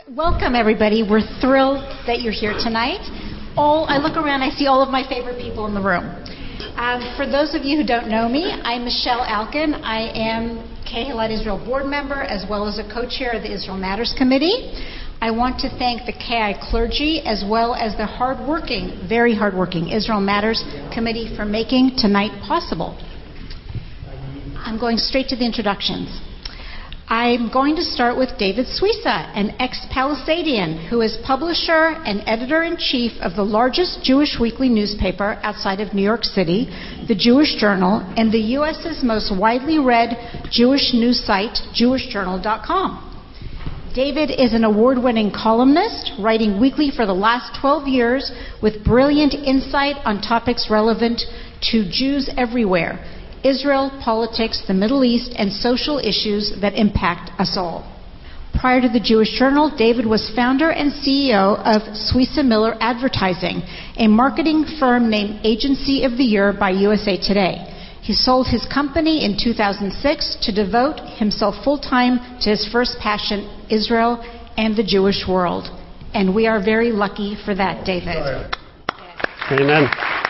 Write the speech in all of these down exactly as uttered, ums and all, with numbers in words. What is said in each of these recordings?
Welcome, everybody. We're thrilled that you're here tonight. All I look around, I see all of my favorite people in the room. Um, for those of you who don't know me, I'm Michelle Alkin. I am Kehillat Israel board member as well as a co-chair of the Israel Matters Committee. I want to thank the K I clergy as well as the hardworking, very hardworking Israel Matters Committee for making tonight possible. I'm going straight to the introductions. I'm going to start with David Suissa, an ex-Palisadian who is publisher and editor-in-chief of the largest Jewish weekly newspaper outside of New York City, the Jewish Journal, and the U S's most widely read Jewish news site, jewish journal dot com. David is an award-winning columnist, writing weekly for the last twelve years with brilliant insight on topics relevant to Jews everywhere: Israel, politics, the Middle East, and social issues that impact us all. Prior to the Jewish Journal, David was founder and C E O of Suissa Miller Advertising, a marketing firm named Agency of the Year by U S A Today. He sold his company in two thousand six to devote himself full-time to his first passion, Israel and the Jewish world. And we are very lucky for that, David. Amen.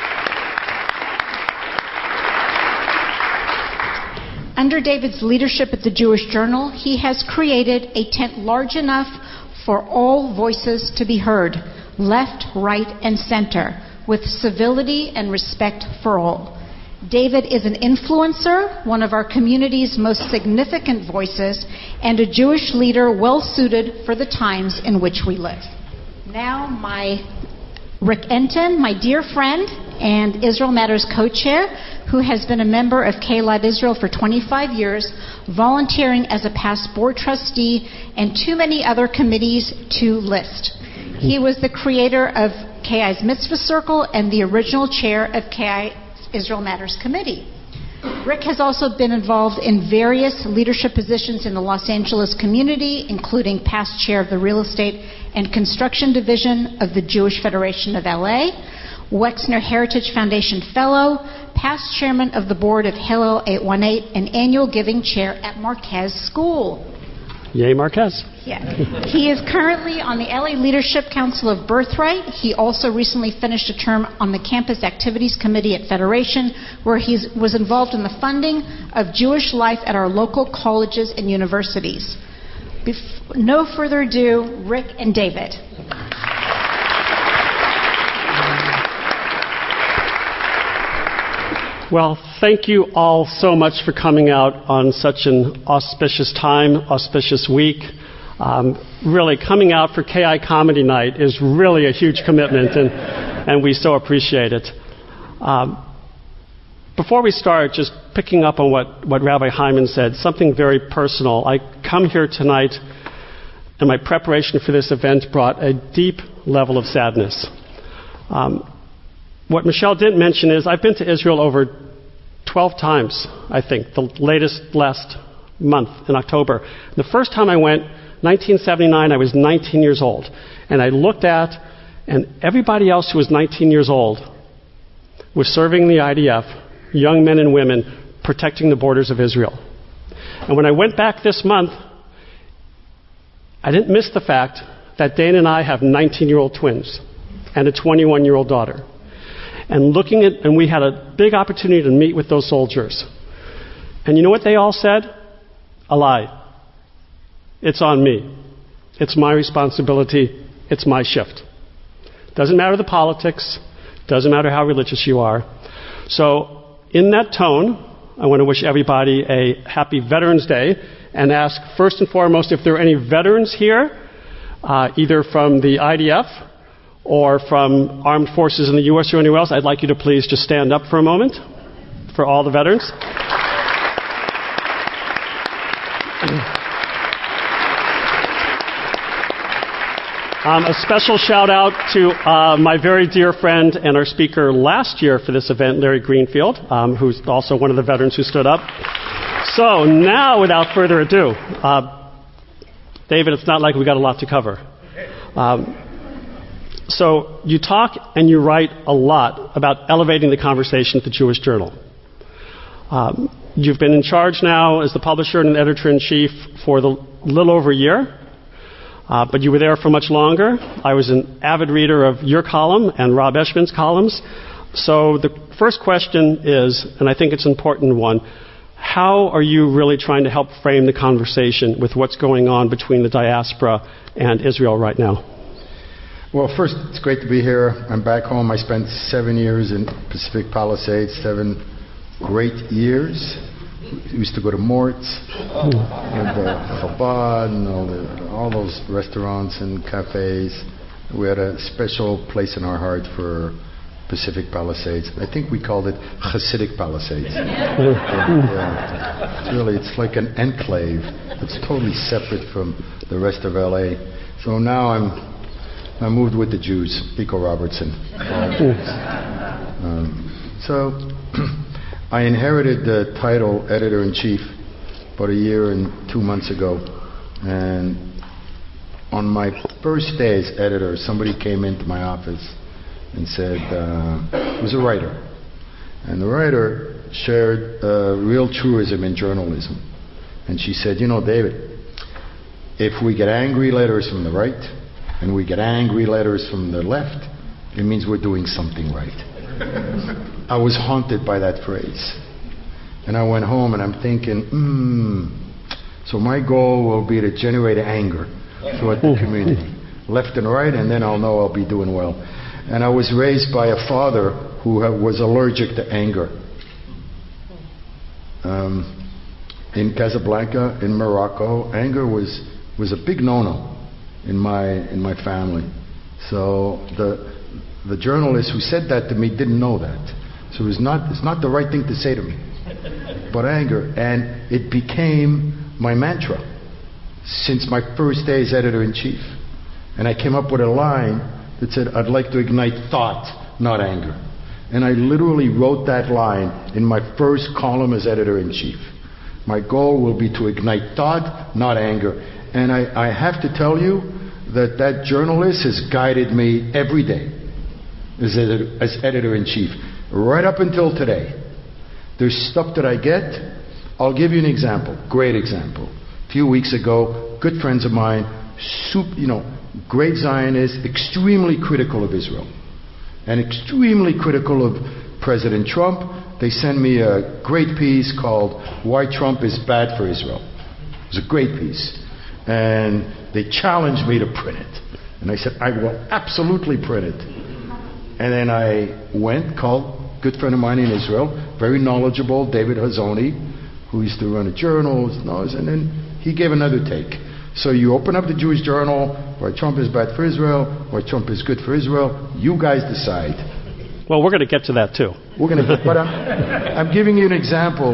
Under David's leadership at the Jewish Journal, he has created a tent large enough for all voices to be heard, left, right, and center, with civility and respect for all. David is an influencer, one of our community's most significant voices, and a Jewish leader well suited for the times in which we live. Now, my Rick Enton, my dear friend and Israel Matters co-chair, who has been a member of Kehillat Israel for twenty-five years, volunteering as a past board trustee, and too many other committees to list. He was the creator of K I's Mitzvah Circle and the original chair of K I's Israel Matters Committee. Rick has also been involved in various leadership positions in the Los Angeles community, including past chair of the Real Estate and Construction Division of the Jewish Federation of L A, Wexner Heritage Foundation Fellow, past chairman of the board of Hillel eight one eight, and annual giving chair at Marquez School. Yay, Marquez. Yeah. He is currently on the L A Leadership Council of Birthright. He also recently finished a term on the Campus Activities Committee at Federation, where he was involved in the funding of Jewish life at our local colleges and universities. Bef- no further ado, Rick and David. Well, thank you all so much for coming out on such an auspicious time, auspicious week. Um, really, coming out for K I Comedy Night is really a huge commitment, and, and we so appreciate it. Um, before we start, just picking up on what, what Rabbi Hyman said, something very personal. I come here tonight, and my preparation for this event brought a deep level of sadness. Um, What Michelle didn't mention is I've been to Israel over twelve times, I think, the latest last month in October. The first time I went, nineteen seventy-nine, I was nineteen years old. And I looked at, and everybody else who was nineteen years old was serving the I D F, young men and women protecting the borders of Israel. And when I went back this month, I didn't miss the fact that Dana and I have nineteen-year-old twins and a twenty-one-year-old daughter. And looking at, and we had a big opportunity to meet with those soldiers. And you know what they all said? A lie. It's on me. It's my responsibility. It's my shift. Doesn't matter the politics. Doesn't matter how religious you are. So, in that tone, I want to wish everybody a happy Veterans Day and ask first and foremost if there are any veterans here, uh, either from the I D F or from armed forces in the U S or anywhere else. I'd like you to please just stand up for a moment for all the veterans. Um, a special shout out to uh, my very dear friend and our speaker last year for this event, Larry Greenfield, um, who's also one of the veterans who stood up. So now, without further ado, uh, David, it's not like we got a lot to cover. Um, So you talk and you write a lot about elevating the conversation at the Jewish Journal. Um, you've been in charge now as the publisher and editor-in-chief for the little over a year. Uh, but you were there for much longer. I was an avid reader of your column and Rob Eshman's columns. So the first question is, and I think it's an important one, how are you really trying to help frame the conversation with what's going on between the diaspora and Israel right now? Well, first, it's great to be here. I'm back home. I spent seven years in Pacific Palisades, seven great years. We used to go to Mort's, and uh, Chabad, and all, the, all those restaurants and cafes. We had a special place in our heart for Pacific Palisades. I think we called it Hasidic Palisades. yeah. It's really, it's like an enclave. It's totally separate from the rest of L A. So now I'm I moved with the Jews, Pico Robertson. Um, so I inherited the title editor-in-chief about a year and two months ago. And on my first day as editor, somebody came into my office and said, uh, it was a writer. And the writer shared a real truism in journalism. And she said, you know, David, if we get angry letters from the right, and we get angry letters from the left, it means we're doing something right. I was haunted by that phrase. And I went home and I'm thinking, hmm, so my goal will be to generate anger throughout the community, left and right, and then I'll know I'll be doing well. And I was raised by a father who was allergic to anger. Um, in Casablanca, in Morocco, anger was, was a big no-no in my in my family. So the the journalist who said that to me didn't know that. So it was not it's not the right thing to say to me. But anger, and it became my mantra since my first day as editor-in-chief. And I came up with a line that said, I'd like to ignite thought, not anger. And I literally wrote that line in my first column as editor-in-chief. My goal will be to ignite thought, not anger. And I, I have to tell you that that journalist has guided me every day as, editor, as editor-in-chief, right up until today. There's stuff that I get. I'll give you an example, great example. A few weeks ago, good friends of mine, soup, you know, great Zionists, extremely critical of Israel and extremely critical of President Trump. They sent me a great piece called Why Trump is Bad for Israel. It was a great piece. And they challenged me to print it. And I said, I will absolutely print it. And then I went, called a good friend of mine in Israel, very knowledgeable, David Hazoni, who used to run a journal, and then he gave another take. So you open up the Jewish Journal, why Trump is bad for Israel, why Trump is good for Israel, you guys decide. Well, we're going to get to that too. We're going to get, but I'm, I'm giving you an example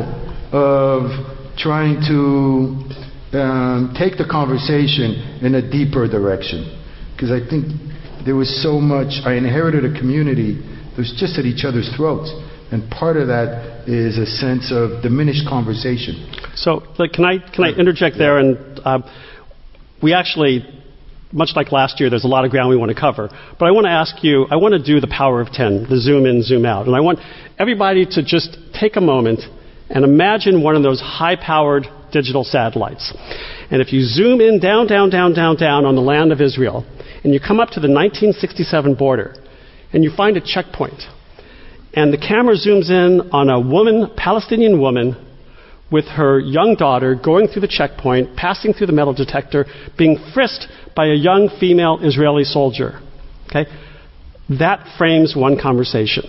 of trying to Um, take the conversation in a deeper direction, because I think there was so much. I inherited a community that was just at each other's throats, and part of that is a sense of diminished conversation. So, like, can I can I interject yeah. there? And uh, we actually, much like last year, there's a lot of ground we want to cover. But I want to ask you. I want to do the power of ten, the zoom in, zoom out, and I want everybody to just take a moment and imagine one of those high-powered digital satellites. And if you zoom in down, down, down, down, down on the land of Israel, and you come up to the nineteen sixty-seven border, and you find a checkpoint, and the camera zooms in on a woman, Palestinian woman, with her young daughter going through the checkpoint, passing through the metal detector, being frisked by a young female Israeli soldier. Okay? That frames one conversation.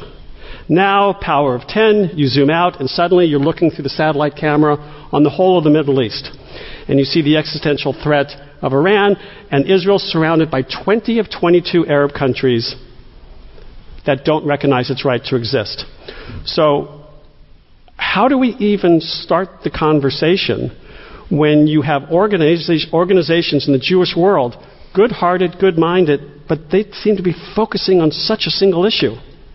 Now, power of ten, you zoom out, and suddenly you're looking through the satellite camera on the whole of the Middle East. And you see the existential threat of Iran, and Israel surrounded by twenty of twenty-two Arab countries that don't recognize its right to exist. So, how do we even start the conversation when you have organiza- organizations in the Jewish world, good-hearted, good-minded, but they seem to be focusing on such a single issue?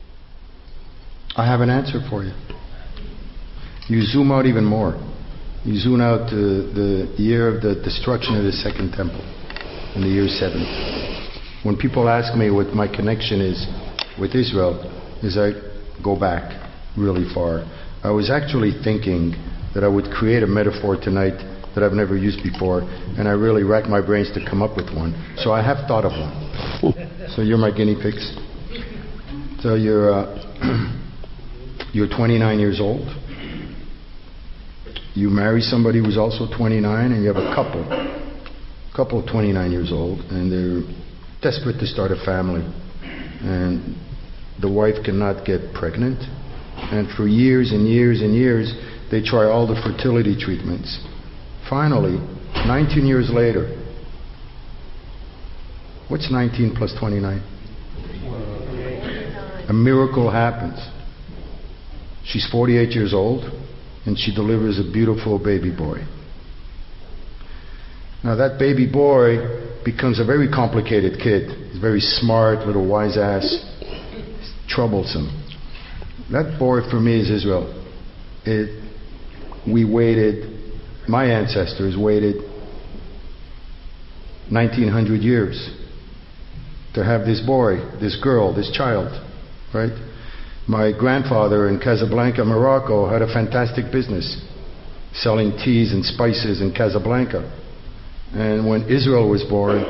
I have an answer for you. You zoom out even more. You zoom out to the year of the destruction of the Second Temple, in the year seven. When people ask me what my connection is with Israel, is I go back really far. I was actually thinking that I would create a metaphor tonight that I've never used before, and I really racked my brains to come up with one. So I have thought of one. So you're my guinea pigs. So you're uh, you're twenty-nine years old. You marry somebody who's also twenty-nine, and you have a couple, couple of twenty-nine years old, and they're desperate to start a family, and the wife cannot get pregnant, and for years and years and years they try all the fertility treatments. Finally, nineteen years later, what's nineteen plus twenty-nine? A miracle happens. She's forty-eight years old, and she delivers a beautiful baby boy. Now that baby boy becomes a very complicated kid. He's very smart, little wise ass, troublesome. That boy for me is Israel. It, we waited, my ancestors waited nineteen hundred years to have this boy, this girl, this child, right? My grandfather in Casablanca, Morocco, had a fantastic business selling teas and spices in Casablanca. And when Israel was born,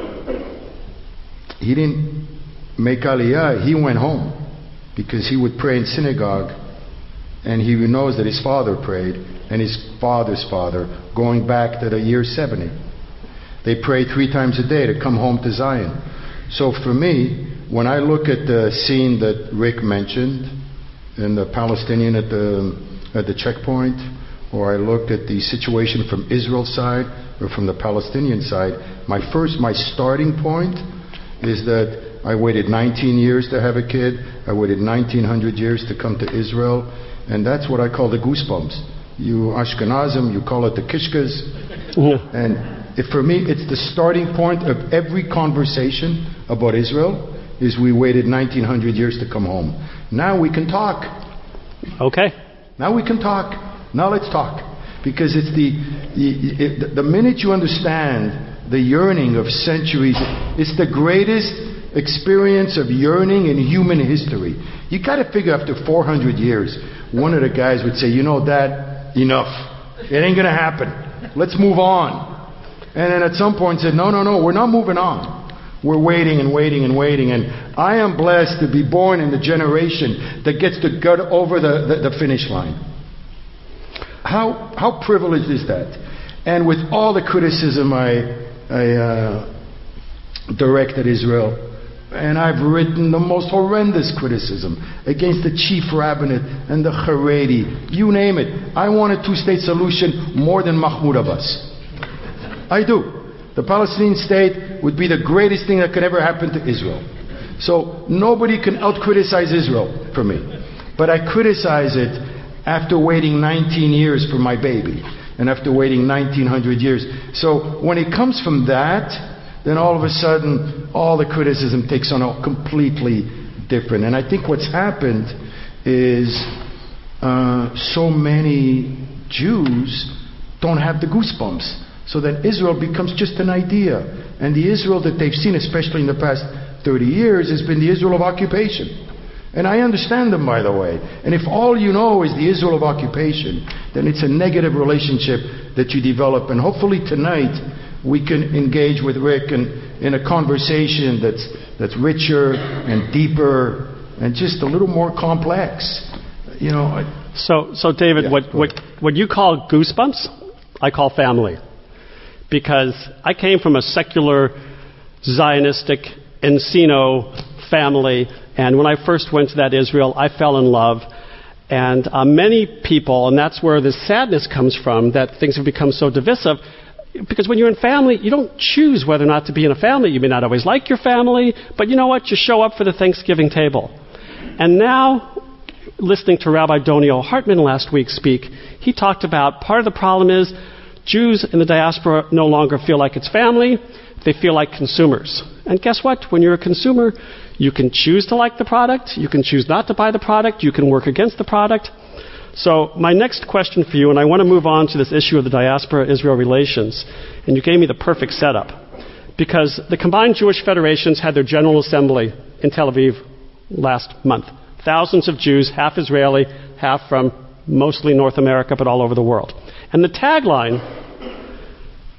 he didn't make Aliyah, he went home because he would pray in synagogue, and he knows that his father prayed and his father's father, going back to the year seventy. They prayed three times a day to come home to Zion. So for me, when I look at the scene that Rick mentioned, and the Palestinian at the at the checkpoint, or I looked at the situation from Israel's side or from the Palestinian side, my first, my starting point is that I waited nineteen years to have a kid. I waited nineteen hundred years to come to Israel, and that's what I call the goosebumps. You Ashkenazim, you call it the kishkas, Yeah. and if for me, it's the starting point of every conversation about Israel. Is we waited nineteen hundred years to come home. Now we can talk. Okay. Now we can talk. Now let's talk. Because it's the, the, it, the minute you understand the yearning of centuries, it's the greatest experience of yearning in human history. You got to figure after four hundred years, one of the guys would say, you know, Dad, enough. It ain't going to happen. Let's move on. And then at some point said, no, no, no, we're not moving on. We're waiting and waiting and waiting, and I am blessed to be born in the generation that gets to go over the, the, the finish line. How how privileged is that? And with all the criticism I, I uh, direct at Israel, and I've written the most horrendous criticism against the chief rabbinate and the Haredi, you name it. I want a two-state solution more than Mahmoud Abbas. I do. The Palestinian state would be the greatest thing that could ever happen to Israel. So nobody can out-criticize Israel for me. But I criticize it after waiting nineteen years for my baby, and after waiting nineteen hundred years. So when it comes from that, then all of a sudden, all the criticism takes on a completely different. And I think what's happened is uh, so many Jews don't have the goosebumps. So then Israel becomes just an idea. And the Israel that they've seen, especially in the past thirty years, has been the Israel of occupation. And I understand them, by the way. And if all you know is the Israel of occupation, then it's a negative relationship that you develop. And hopefully tonight we can engage with Rick in, in a conversation that's, that's richer and deeper and just a little more complex. You know. I, So, so David, Yeah, what, go what, ahead. what you call goosebumps, I call family. Because I came from a secular, Zionistic, Encino family, and when I first went to that Israel, I fell in love. And uh, many people, and that's where the sadness comes from, that things have become so divisive, because when you're in family, you don't choose whether or not to be in a family. You may not always like your family, but you know what? You show up for the Thanksgiving table. And now, listening to Rabbi Doniel Hartman last week speak, he talked about part of the problem is Jews in the diaspora no longer feel like it's family. They feel like consumers. And guess what? When you're a consumer, you can choose to like the product. You can choose not to buy the product. You can work against the product. So my next question for you, and I want to move on to this issue of the diaspora-Israel relations, and you gave me the perfect setup, because the combined Jewish federations had their General Assembly in Tel Aviv last month. Thousands of Jews, half Israeli, half from mostly North America, but all over the world. And the tagline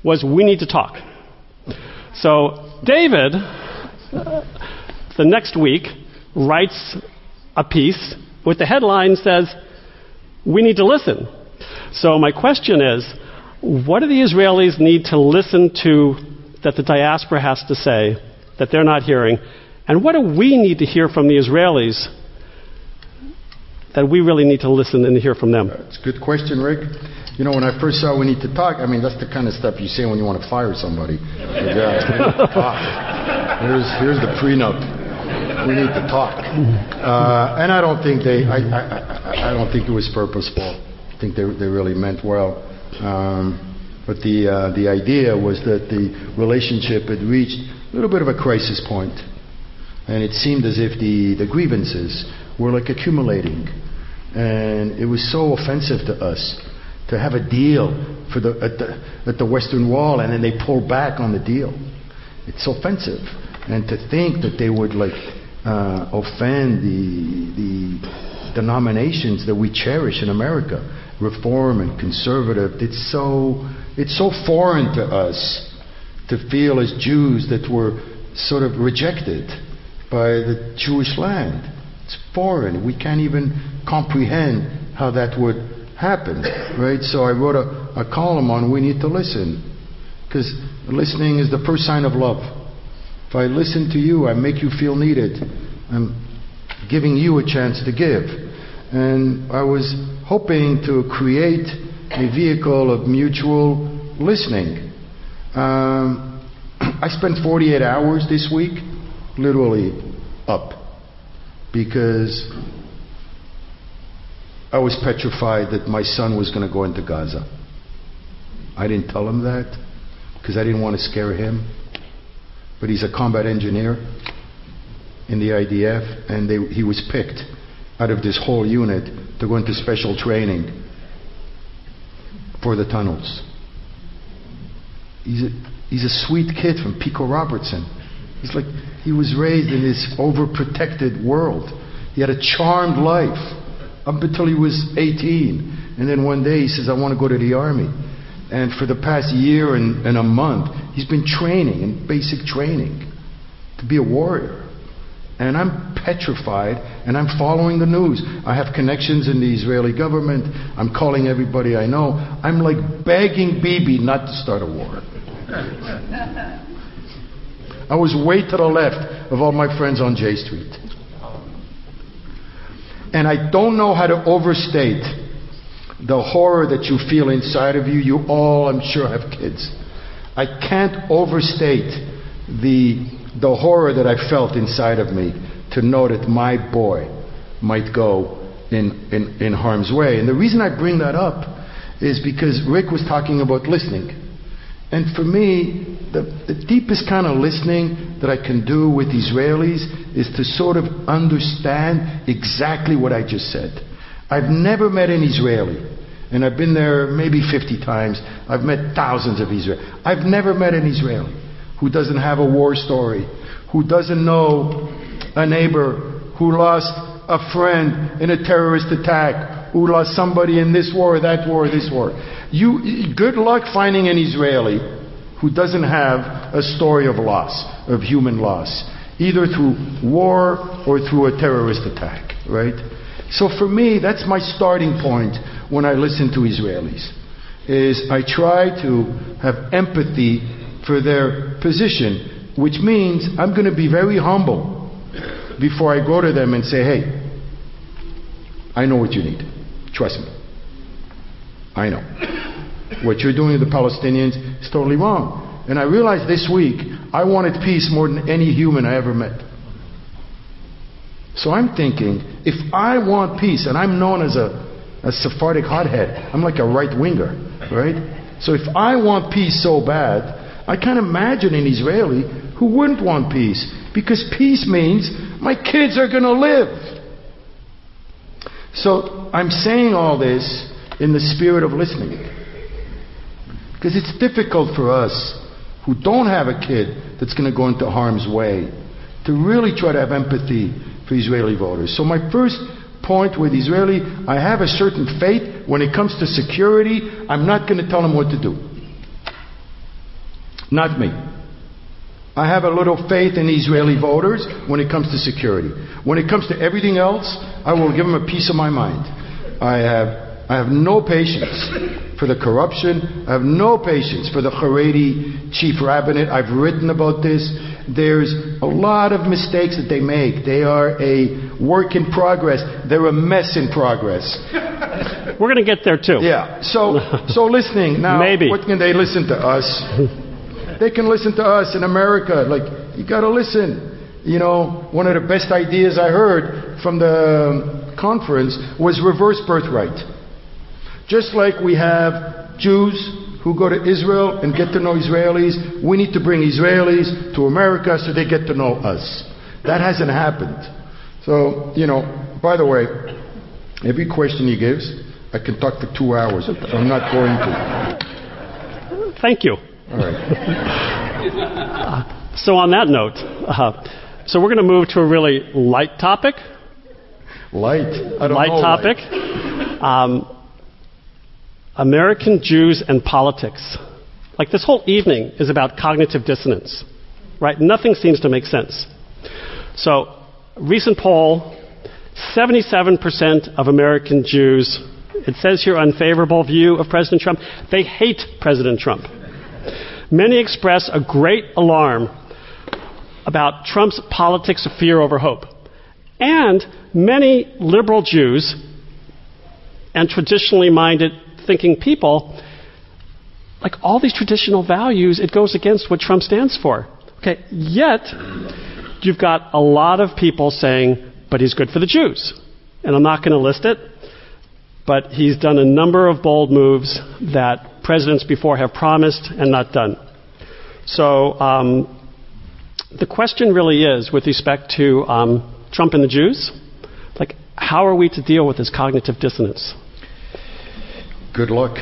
was we need to talk. So David, the next week, writes a piece with the headline says, we need to listen. So my question is, what do the Israelis need to listen to that the diaspora has to say that they're not hearing? And what do we need to hear from the Israelis that we really need to listen and hear from them? It's a good question, Rick. You know, when I first saw We Need to Talk, I mean, that's the kind of stuff you say when you want to fire somebody. Like, yeah, we need to talk. Here's, here's the prenup. We need to talk. Uh, and I don't think they, I, I, I, I don't think it was purposeful. I think they, they really meant well. Um, but the, uh, the idea was that the relationship had reached a little bit of a crisis point. And it seemed as if the, the grievances were like accumulating. And it was so offensive to us to have a deal for the, at, the, at the Western Wall, and then they pulled back on the deal. It's offensive. And to think that they would like uh, offend the, the denominations that we cherish in America, Reform and conservative, it's so, it's so foreign to us to feel as Jews that we're sort of rejected by the Jewish land. It's foreign. We can't even comprehend how that would happen, right? So I wrote a, a column on we need to listen, because listening is the first sign of love. If I listen to you, I make you feel needed. I'm giving you a chance to give. And I was hoping to create a vehicle of mutual listening. Um, I spent forty-eight hours this week literally up, because I was petrified that my son was going to go into Gaza. I didn't tell him that because I didn't want to scare him. But he's a combat engineer in the I D F, and they, he was picked out of this whole unit to go into special training for the tunnels. He's a, he's a sweet kid from Pico Robertson. He's like, he was raised in this overprotected world. He had a charmed life up until he was eighteen. And then one day he says, I want to go to the army. And for the past year and, and a month, he's been training, in basic training, to be a warrior. And I'm petrified, and I'm following the news. I have connections in the Israeli government. I'm calling everybody I know. I'm like begging Bibi not to start a war. I was way to the left of all my friends on J Street. And I don't know how to overstate the horror that you feel inside of you. You all, I'm sure, have kids. I can't overstate the, the horror that I felt inside of me to know that my boy might go in, in, in harm's way. And the reason I bring that up is because Rick was talking about listening. And for me, the, the deepest kind of listening that I can do with Israelis is to sort of understand exactly what I just said. I've never met an Israeli, and I've been there maybe fifty times. I've met thousands of Israelis. I've never met an Israeli who doesn't have a war story, who doesn't know a neighbor who lost a friend in a terrorist attack, who lost somebody in this war, that war, this war. You, good luck finding an Israeli who doesn't have a story of loss, of human loss, either through war or through a terrorist attack, right? So for me, that's my starting point when I listen to Israelis, is I try to have empathy for their position, which means I'm going to be very humble before I go to them and say, hey, I know what you need. Trust me. I know. What you're doing to the Palestinians is totally wrong. And I realized this week, I wanted peace more than any human I ever met. So I'm thinking, if I want peace, and I'm known as a, a Sephardic hothead, I'm like a right-winger, right? So if I want peace so bad, I can't imagine an Israeli who wouldn't want peace, because peace means my kids are going to live. So I'm saying all this in the spirit of listening, because it's difficult for us who don't have a kid that's going to go into harm's way to really try to have empathy for Israeli voters. So my first point with Israeli, I have a certain faith when it comes to security. I'm not going to tell them what to do. Not me. I have a little faith in Israeli voters when it comes to security. When it comes to everything else, I will give them a piece of my mind. I have, I have no patience for the corruption. I have no patience for the Haredi chief rabbinate. I've written about this. There's a lot of mistakes that they make. They are a work in progress. They're a mess in progress. We're going to get there too. Yeah. So, so listening now. Maybe. What can they listen to us? They can listen to us in America. Like, you got to listen. You know, one of the best ideas I heard from the conference was reverse birthright. Just like we have Jews who go to Israel and get to know Israelis, we need to bring Israelis to America so they get to know us. That hasn't happened. So, you know, by the way, every question he gives, I can talk for two hours, so I'm not going to. Thank you. All right. uh, so on that note, uh, so we're going to move to a really light topic. Light? I don't light know topic. Light. Um, American Jews and politics. Like this whole evening is about cognitive dissonance, right? Nothing seems to make sense. So, recent poll, seventy-seven percent of American Jews, it says here unfavorable view of President Trump. They hate President Trump. Many express a great alarm about Trump's politics of fear over hope. And many liberal Jews and traditionally minded thinking people, like all these traditional values, it goes against what Trump stands for. Okay, yet you've got a lot of people saying, but he's good for the Jews. And I'm not going to list it, but he's done a number of bold moves that presidents before have promised and not done. So um, the question really is, with respect to um, Trump and the Jews, like, how are we to deal with this cognitive dissonance? Good luck.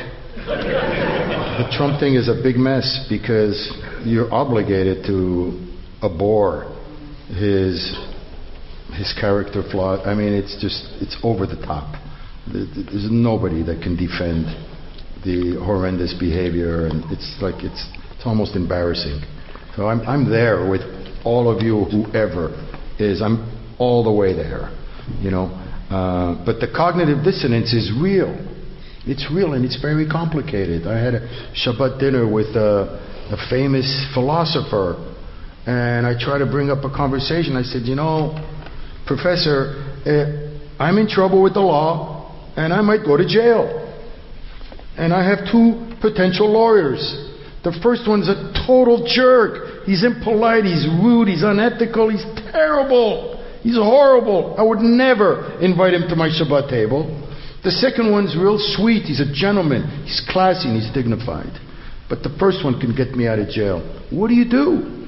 The Trump thing is a big mess because you're obligated to abhor his his character flaw. I mean, it's just, it's over the top. There's nobody that can defend the horrendous behavior, and it's like, it's it's almost embarrassing. So I'm I'm there with all of you, whoever is. I'm all the way there, you know. Uh, but the cognitive dissonance is real. It's real, and it's very complicated. I had a Shabbat dinner with a, a famous philosopher, and I tried to bring up a conversation. I said, you know, Professor, uh, I'm in trouble with the law, and I might go to jail. And I have two potential lawyers. The first one's a total jerk. He's impolite, he's rude, he's unethical, he's terrible. He's horrible. I would never invite him to my Shabbat table. The second one's real sweet. He's a gentleman. He's classy and he's dignified. But the first one can get me out of jail. What do you do?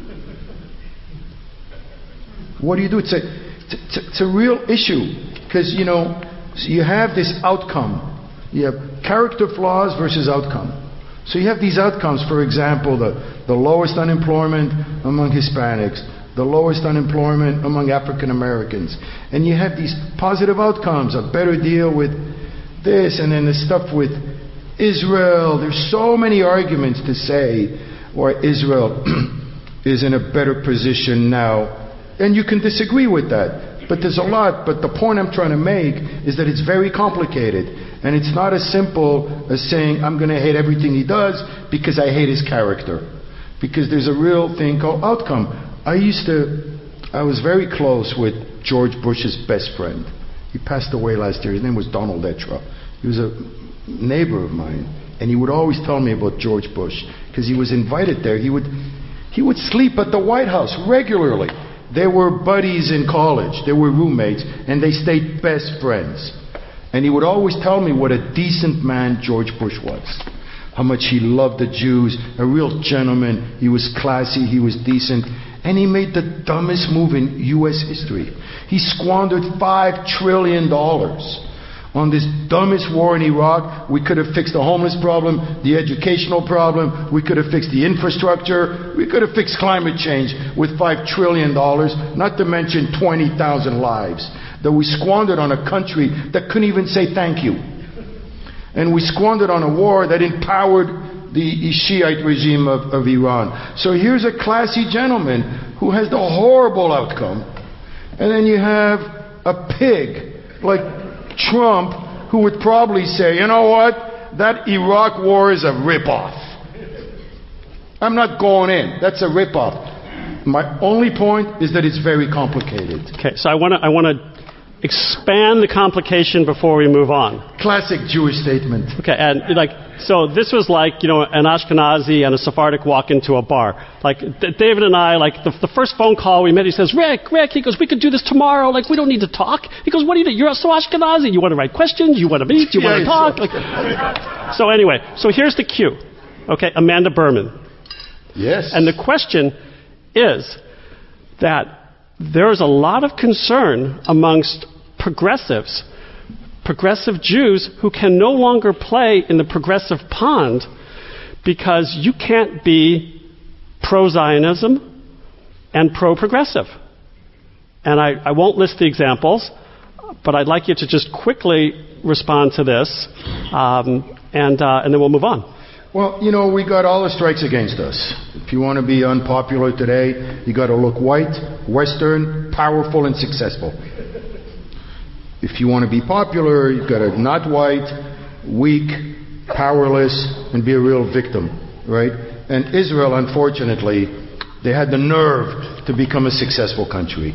What do you do? It's a, it's a, it's a real issue. Because, you know, you have this outcome. You have character flaws versus outcome. So you have these outcomes, for example, the, the lowest unemployment among Hispanics, the lowest unemployment among African Americans. And you have these positive outcomes, a better deal with this, and then the stuff with Israel. There's so many arguments to say why Israel is in a better position now. And you can disagree with that. But there's a lot. But the point I'm trying to make is that it's very complicated. And it's not as simple as saying, I'm going to hate everything he does because I hate his character. Because there's a real thing called outcome. I used to, I was very close with George Bush's best friend. He passed away last year. His name was Donald Etra. He was a neighbor of mine. And he would always tell me about George Bush. Because he was invited there. He would, he would sleep at the White House regularly. They were buddies in college. They were roommates. And they stayed best friends. And he would always tell me what a decent man George Bush was. How much he loved the Jews. A real gentleman. He was classy. He was decent. And he made the dumbest move in U S history. He squandered five trillion dollars on this dumbest war in Iraq. We could have fixed the homeless problem, the educational problem. We could have fixed the infrastructure. We could have fixed climate change with five trillion dollars, not to mention twenty thousand lives that we squandered on a country that couldn't even say thank you. And we squandered on a war that empowered the Shiite regime of, of Iran. So here's a classy gentleman who has the horrible outcome. And then you have a pig like Trump who would probably say, you know what, that Iraq war is a ripoff. I'm not going in. That's a ripoff. My only point is that it's very complicated. Okay, so I want to I want to expand the complication before we move on. Classic Jewish statement. Okay, and like, so this was like, you know, an Ashkenazi and a Sephardic walk into a bar. Like, D- David and I, like, the, the first phone call we met, he says, Rick, Rick, he goes, we could do this tomorrow. Like, we don't need to talk. He goes, what do you do? You're so Ashkenazi. You want to write questions? You want to meet? You want to Yeah, talk? so- Like, so anyway, so here's the cue. Okay, Amanda Berman. Yes. And the question is that there is a lot of concern amongst progressives, progressive Jews who can no longer play in the progressive pond because you can't be pro-Zionism and pro-progressive. And I, I won't list the examples, but I'd like you to just quickly respond to this, um, and, uh, and then we'll move on. Well, you know, we got all the strikes against us. If you want to be unpopular today, you got to look white, Western, powerful, and successful. If you want to be popular, you've got to not white, weak, powerless, and be a real victim, right? And Israel, unfortunately, they had the nerve to become a successful country.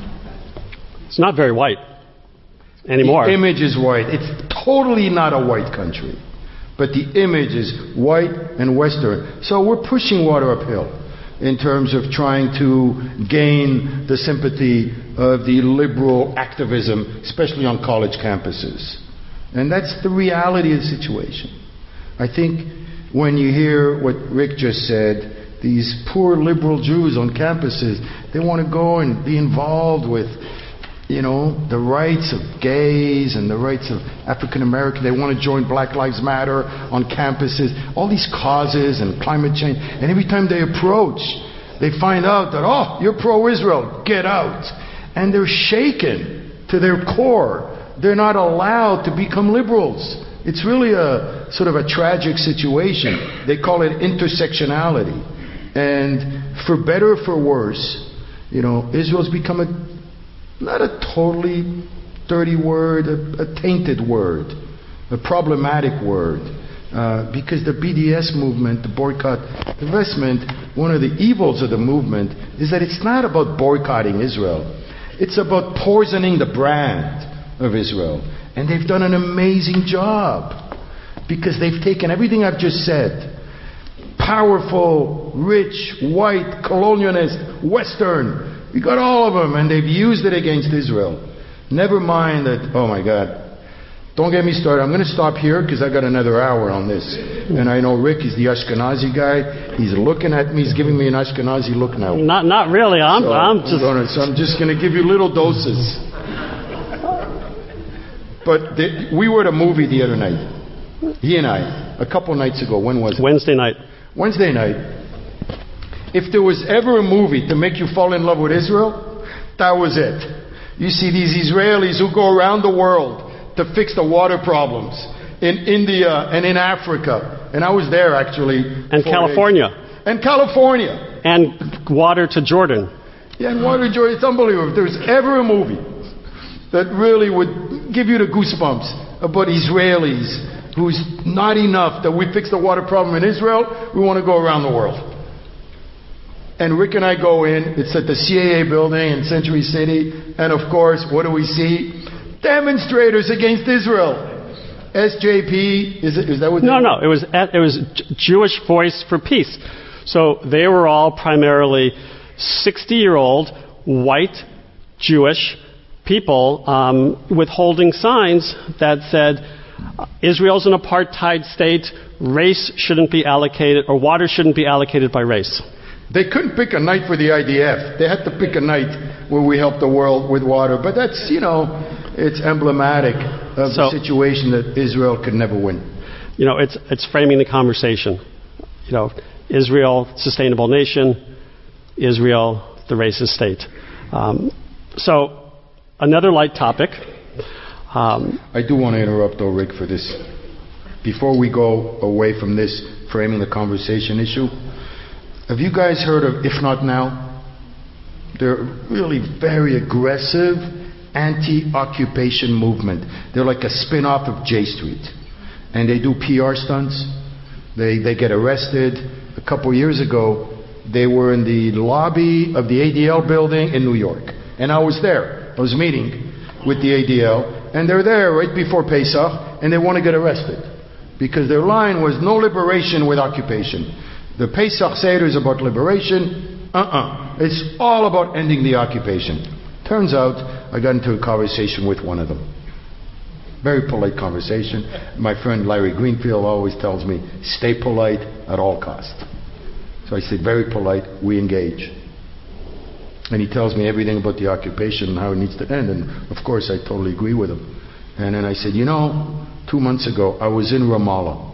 It's not very white anymore. The image is white. It's totally not a white country. But the image is white and Western. So we're pushing water uphill in terms of trying to gain the sympathy of the liberal activism, especially on college campuses. And that's the reality of the situation. I think when you hear what Rick just said, these poor liberal Jews on campuses, they want to go and be involved with, you know, the rights of gays and the rights of African Americans. They want to join Black Lives Matter on campuses, all these causes and climate change. And every time they approach, they find out that, oh, you're pro-Israel, get out. And they're shaken to their core. They're not allowed to become liberals. It's really a sort of a tragic situation. They call it intersectionality. And for better or for worse, you know, Israel's become a not a totally dirty word, a, a tainted word, a problematic word. Uh, because the B D S movement, the boycott divestment, one of the evils of the movement is that it's not about boycotting Israel. It's about poisoning the brand of Israel. And they've done an amazing job. Because they've taken everything I've just said. Powerful, rich, white, colonialist, Western. We got all of them, and they've used it against Israel. Never mind that, oh my God. Don't get me started. I'm going to stop here because I got another hour on this. And I know Rick is the Ashkenazi guy. He's looking at me. He's giving me an Ashkenazi look now. Not, not really. I'm, So I'm I'm just. gonna- so I'm just going to give you little doses. But the, we were at a movie the other night. He and I, a couple nights ago. When was it? Wednesday night. Wednesday night. If there was ever a movie to make you fall in love with Israel, that was it. You see these Israelis who go around the world to fix the water problems in India and in Africa. And I was there actually. And four California. days. And California. And water to Jordan. Yeah, and water joy, it's unbelievable. If there was ever a movie that really would give you the goosebumps about Israelis who's not enough that we fix the water problem in Israel, we want to go around the world. And Rick and I go in, it's at the C A A building in Century City, and of course, what do we see? Demonstrators against Israel. S J P, is, it, is that what they No, were? no. It was at, it was J- Jewish Voice for Peace. So they were all primarily sixty-year-old white Jewish people um, with holding signs that said, Israel's an apartheid state, race shouldn't be allocated, or water shouldn't be allocated by race. They couldn't pick a night for the I D F. They had to pick a night where we help the world with water. But that's, you know, it's emblematic of So- the situation that Israel could never win. You know, it's it's framing the conversation. You know, Israel, sustainable nation, Israel, the racist state. Um, so, another light topic. Um, I do want to interrupt, though, Rick, for this. Before we go away from this framing the conversation issue. Have you guys heard of If Not Now? They're really very aggressive anti-occupation movement. They're like a spin-off of J Street. And they do P R stunts. They, they get arrested. A couple years ago, they were in the lobby of the A D L building in New York. And I was there. I was meeting with the A D L. And they're there right before Pesach, and they want to get arrested. Because their line was no liberation with occupation. The Pesach Seder is about liberation. Uh-uh. It's all about ending the occupation. Turns out, I got into a conversation with one of them. Very polite conversation. My friend Larry Greenfield always tells me, stay polite at all costs. So I say, very polite, we engage. And he tells me everything about the occupation and how it needs to end. And of course, I totally agree with him. And then I said, you know, two months ago, I was in Ramallah.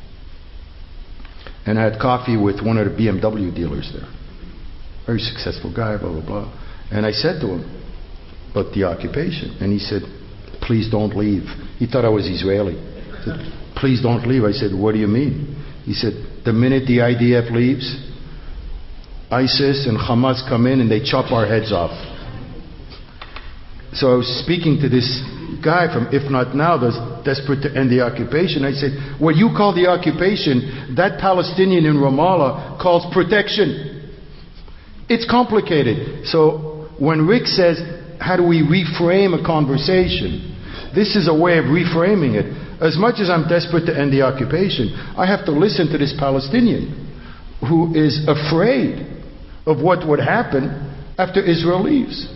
And I had coffee with one of the B M W dealers there. Very successful guy, blah, blah, blah. And I said to him about the occupation. And he said, please don't leave. He thought I was Israeli. He said, please don't leave. I said, what do you mean? He said, the minute the I D F leaves, ISIS and Hamas come in and they chop our heads off. So I was speaking to this guy from If Not Now that's desperate to end the occupation. I said, what you call the occupation, that Palestinian in Ramallah calls protection. It's complicated. So when Rick says, how do we reframe a conversation? This is a way of reframing it. As much as I'm desperate to end the occupation, I have to listen to this Palestinian who is afraid of what would happen after Israel leaves.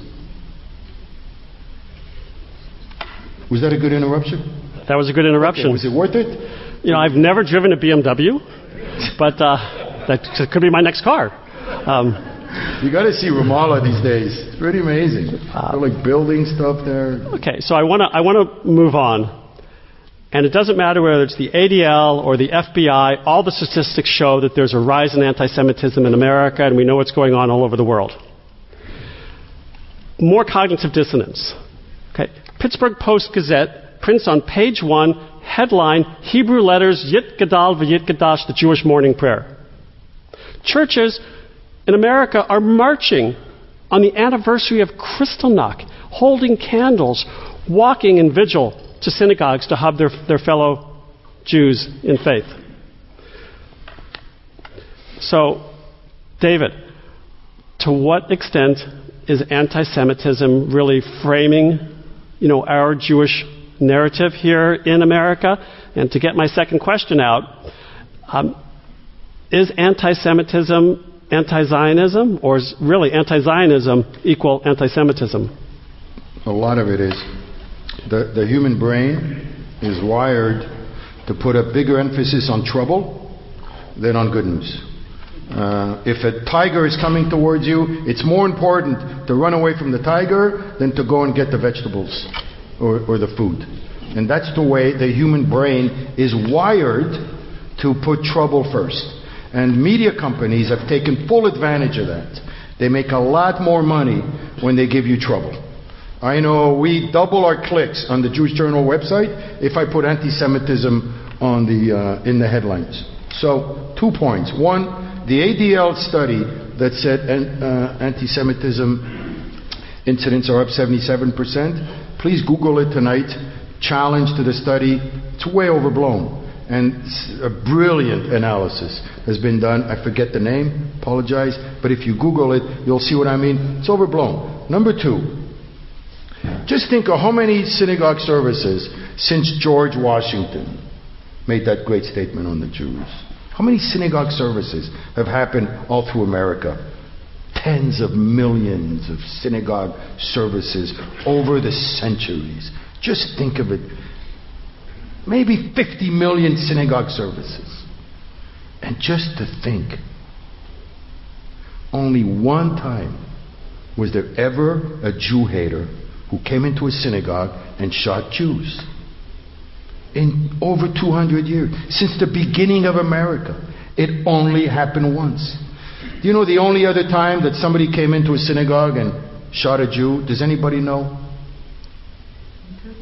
Was that a good interruption? That was a good interruption. Okay, was it worth it? You know, I've never driven a B M W, but uh, that could be my next car. Um, you got to see Ramallah these days. It's pretty amazing. Uh, They're like building stuff there. Okay, so I want to I want to move on. And it doesn't matter whether it's the A D L or the F B I, all the statistics show that there's a rise in anti-Semitism in America, and we know what's going on all over the world. More cognitive dissonance. Okay. Pittsburgh Post-Gazette prints on page one, headline, Hebrew letters, Yit Gadal v'Yit Gadash, the Jewish morning prayer. Churches in America are marching on the anniversary of Kristallnacht, holding candles, walking in vigil to synagogues to hug their, their fellow Jews in faith. So, David, to what extent is anti-Semitism really framing, you know, our Jewish narrative here in America? And to get my second question out, um, is anti-Semitism anti-Zionism, or is really anti-Zionism equal anti-Semitism? A lot of it is. The, the human brain is wired to put a bigger emphasis on trouble than on good news. Uh, if a tiger is coming towards you, it's more important to run away from the tiger than to go and get the vegetables or, or the food. And that's the way the human brain is wired to put trouble first. And media companies have taken full advantage of that. They make a lot more money when they give you trouble. I know we double our clicks on the Jewish Journal website if I put anti-Semitism on the, uh, in the headlines. So, two points. One, the A D L study that said uh, anti-Semitism incidents are up seventy-seven percent. Please Google it tonight. Challenge to the study. It's way overblown. And a brilliant analysis has been done. I forget the name, apologize. But if you Google it, you'll see what I mean. It's overblown. Number two, just think of how many synagogue services since George Washington made that great statement on the Jews. How many synagogue services have happened all through America? Tens of millions of synagogue services over the centuries. Just think of it. Maybe fifty million synagogue services. And just to think, only one time was there ever a Jew hater who came into a synagogue and shot Jews. In over two hundred years, since the beginning of America, it only happened once. Do you know the only other time that somebody came into a synagogue and shot a Jew? Does anybody know?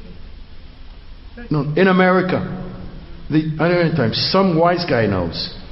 No, in America. The other time, some wise guy knows.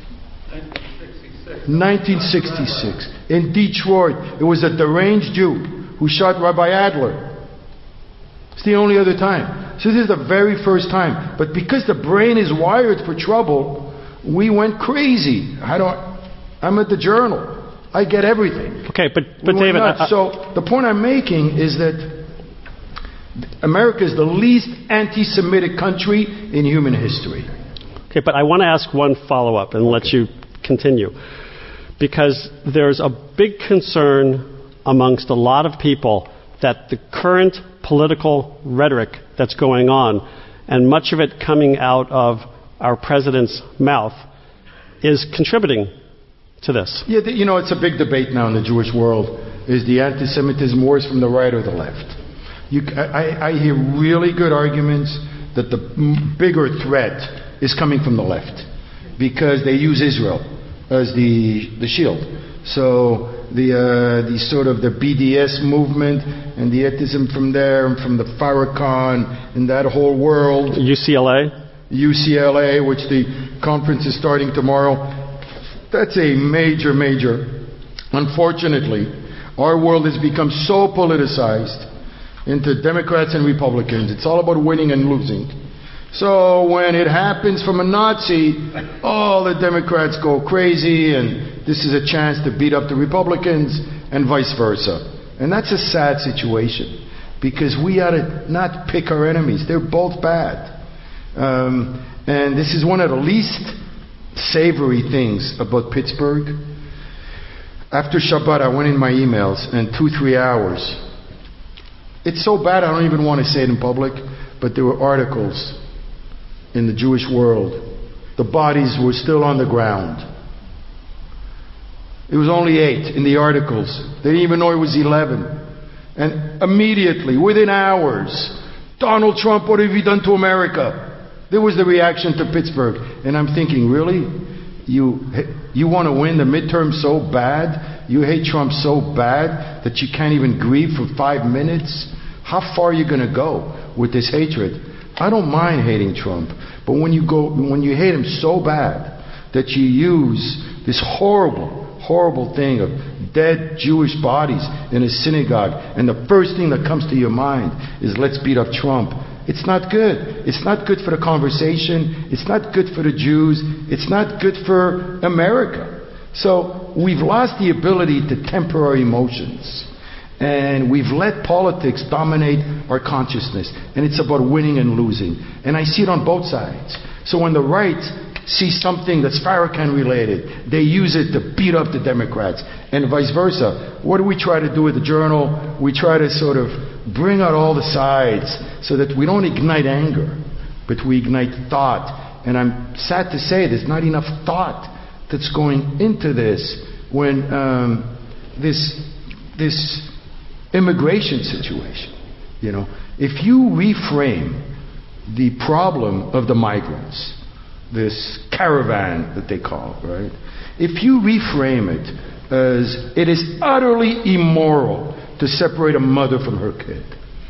nineteen sixty-six. In Detroit, it was a deranged Jew who shot Rabbi Adler. It's the only other time. So this is the very first time. But because the brain is wired for trouble, we went crazy. I don't, I'm at the Journal. I get everything. Okay, but, but We went David... nuts. I, I, so the point I'm making is that America is the least anti-Semitic country in human history. Okay, but I want to ask one follow-up and let you continue. Because there's a big concern amongst a lot of people that the current political rhetoric that's going on, and much of it coming out of our president's mouth, is contributing to this. Yeah, you know, it's a big debate now in the Jewish world. Is the anti-Semitism worse from the right or the left? You, I, I hear really good arguments that the bigger threat is coming from the left, because they use Israel as the the shield. So the uh, the sort of the B D S movement and the atheism from there, and from the Farrakhan and that whole world. U C L A? U C L A, which the conference is starting tomorrow. That's a major, major. Unfortunately, our world has become so politicized into Democrats and Republicans. It's all about winning and losing. So when it happens from a Nazi, all the Democrats go crazy, and this is a chance to beat up the Republicans, and vice versa. And that's a sad situation, because we ought to not pick our enemies. They're both bad. Um, and this is one of the least savory things about Pittsburgh. After Shabbat, I went in my emails, and two, three hours. It's so bad I don't even want to say it in public, but there were articles in the Jewish world. The bodies were still on the ground. It was only eight in the articles. They didn't even know it was eleven. And immediately, within hours, Donald Trump, what have you done to America? There was the reaction to Pittsburgh. And I'm thinking, really? You you want to win the midterm so bad? You hate Trump so bad that you can't even grieve for five minutes? How far are you going to go with this hatred? I don't mind hating Trump, but when you go, when you hate him so bad that you use this horrible, horrible thing of dead Jewish bodies in a synagogue, and the first thing that comes to your mind is let's beat up Trump. It's not good. It's not good for the conversation. It's not good for the Jews. It's not good for America. So we've lost the ability to temper our emotions. And we've let politics dominate our consciousness. And it's about winning and losing. And I see it on both sides. So when the right sees something that's Farrakhan related, they use it to beat up the Democrats. And vice versa. What do we try to do with the Journal? We try to sort of bring out all the sides so that we don't ignite anger, but we ignite thought. And I'm sad to say there's not enough thought that's going into this when um, this this immigration situation. You know, if you reframe the problem of the migrants, this caravan that they call, right? If you reframe it as it is utterly immoral to separate a mother from her kid,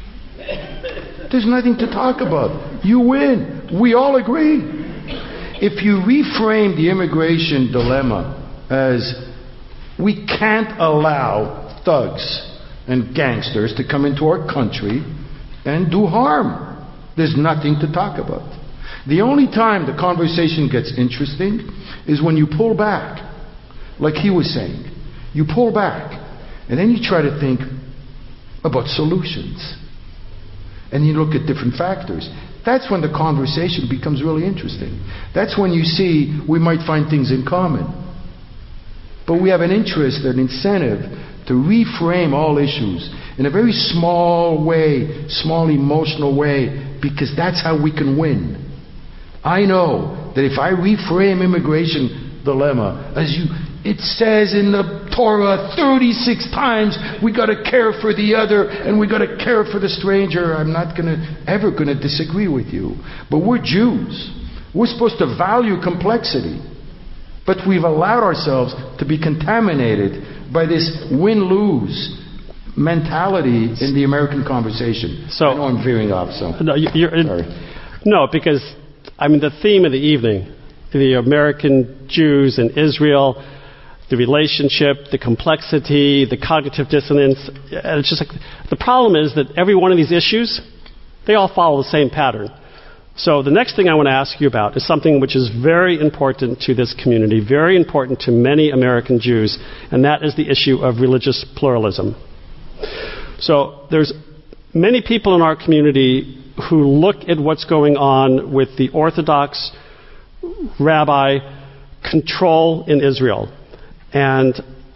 there's nothing to talk about. You win. We all agree. If you reframe the immigration dilemma as we can't allow thugs and gangsters to come into our country and do harm, there's nothing to talk about. The only time the conversation gets interesting is when you pull back, like he was saying. You pull back, and then you try to think about solutions. And you look at different factors. That's when the conversation becomes really interesting. That's when you see we might find things in common. But we have an interest, an incentive to reframe all issues in a very small way, small emotional way, because that's how we can win. I know that if I reframe immigration dilemma as you, it says in the Torah thirty-six times, we got to care for the other and we got to care for the stranger. I'm not going to ever going to disagree with you. But we're Jews. We're supposed to value complexity. But we've allowed ourselves to be contaminated by this win-lose mentality in the American conversation. So, I know I'm veering off, so no, you're, sorry. No, because I mean the theme of the evening, the American Jews in Israel, the relationship, the complexity, the cognitive dissonance. And it's just like, the problem is that every one of these issues, they all follow the same pattern. So the next thing I want to ask you about is something which is very important to this community, very important to many American Jews, and that is the issue of religious pluralism. So there's many people in our community who look at what's going on with the Orthodox rabbi control in Israel. And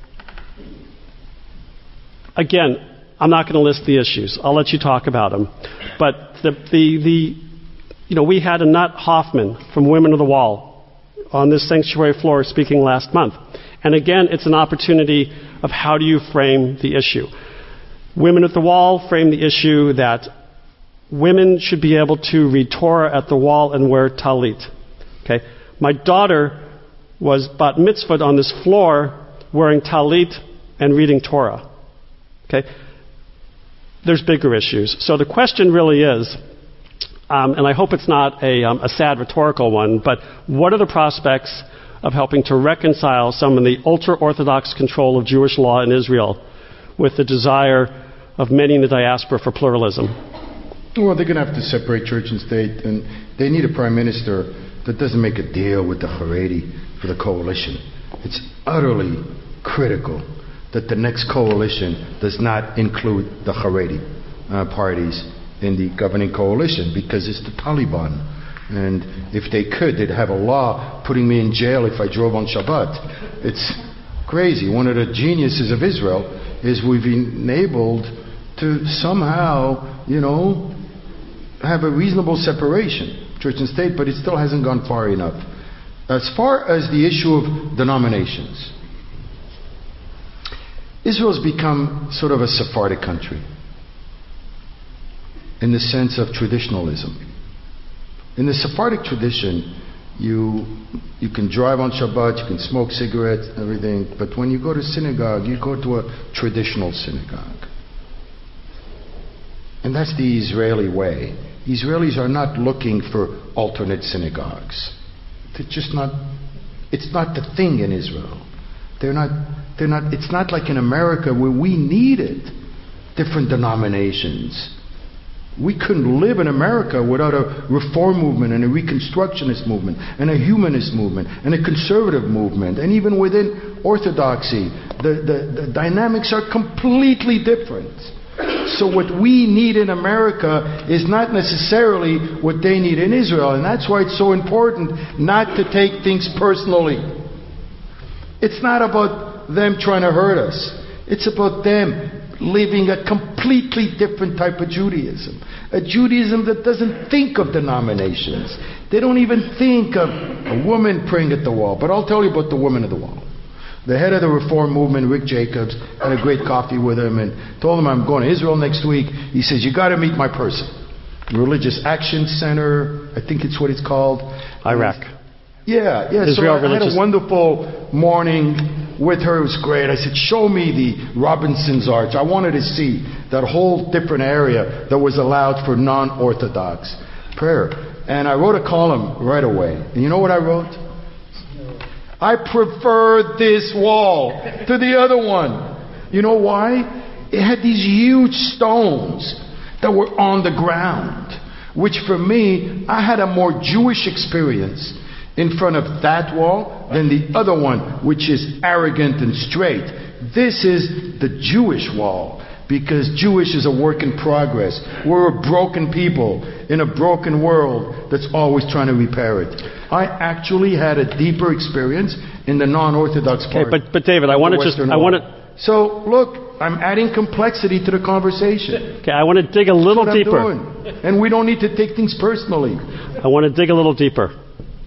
again, I'm not going to list the issues. I'll let you talk about them. But the, the, the you know, we had Annette Hoffman from Women of the Wall on this sanctuary floor speaking last month. And again, it's an opportunity of how do you frame the issue. Women at the Wall frame the issue that women should be able to read Torah at the wall and wear talit. Okay? My daughter was bat mitzvahed on this floor wearing talit and reading Torah. Okay? There's bigger issues. So the question really is, um, and I hope it's not a, um, a sad rhetorical one, but what are the prospects of helping to reconcile some of the ultra-Orthodox control of Jewish law in Israel with the desire of many in the diaspora for pluralism? Well, they're going to have to separate church and state, and they need a prime minister that doesn't make a deal with the Haredi for the coalition. It's utterly critical that the next coalition does not include the Haredi uh, parties in the governing coalition, because it's the Taliban. And if they could, they'd have a law putting me in jail if I drove on Shabbat. It's crazy. One of the geniuses of Israel is we've enabled to somehow, you know, have a reasonable separation, church and state, but it still hasn't gone far enough. As far as the issue of denominations, Israel's become sort of a Sephardic country in the sense of traditionalism. In the Sephardic tradition, you you can drive on Shabbat, you can smoke cigarettes, everything, but when you go to synagogue, you go to a traditional synagogue. And that's the Israeli way. Israelis are not looking for alternate synagogues. They're just not, it's not the thing in Israel. They're not, they're not, it's not like in America where we needed different denominations. We couldn't live in America without a reform movement and a reconstructionist movement and a humanist movement and a conservative movement. And even within Orthodoxy, the, the, the dynamics are completely different. So what we need in America is not necessarily what they need in Israel. And that's why it's so important not to take things personally. It's not about them trying to hurt us. It's about them living a completely different type of Judaism. A Judaism that doesn't think of denominations. They don't even think of a woman praying at the wall. But I'll tell you about the woman at the wall. The head of the Reform movement, Rick Jacobs, had a great coffee with him and told him, I'm going to Israel next week. He says, you got to meet my person. Religious Action Center, I think it's what it's called. Iraq. Yeah, yeah. Israel so I, I had a wonderful morning with her. It was great. I said, show me the Robinson's Arch. I wanted to see that whole different area that was allowed for non-Orthodox prayer. And I wrote a column right away. And you know what I wrote? I prefer this wall to the other one. You know why? It had these huge stones that were on the ground, which for me, I had a more Jewish experience in front of that wall than the other one, which is arrogant and straight. This is the Jewish wall, because Jewish is a work in progress. We're a broken people in a broken world that's always trying to repair it. I actually had a deeper experience in the non-Orthodox part. Okay, but but David, I want to just I want to. So look, I'm adding complexity to the conversation. Okay, I want to dig a little That's what deeper. I'm doing. And we don't need to take things personally. I want to dig a little deeper.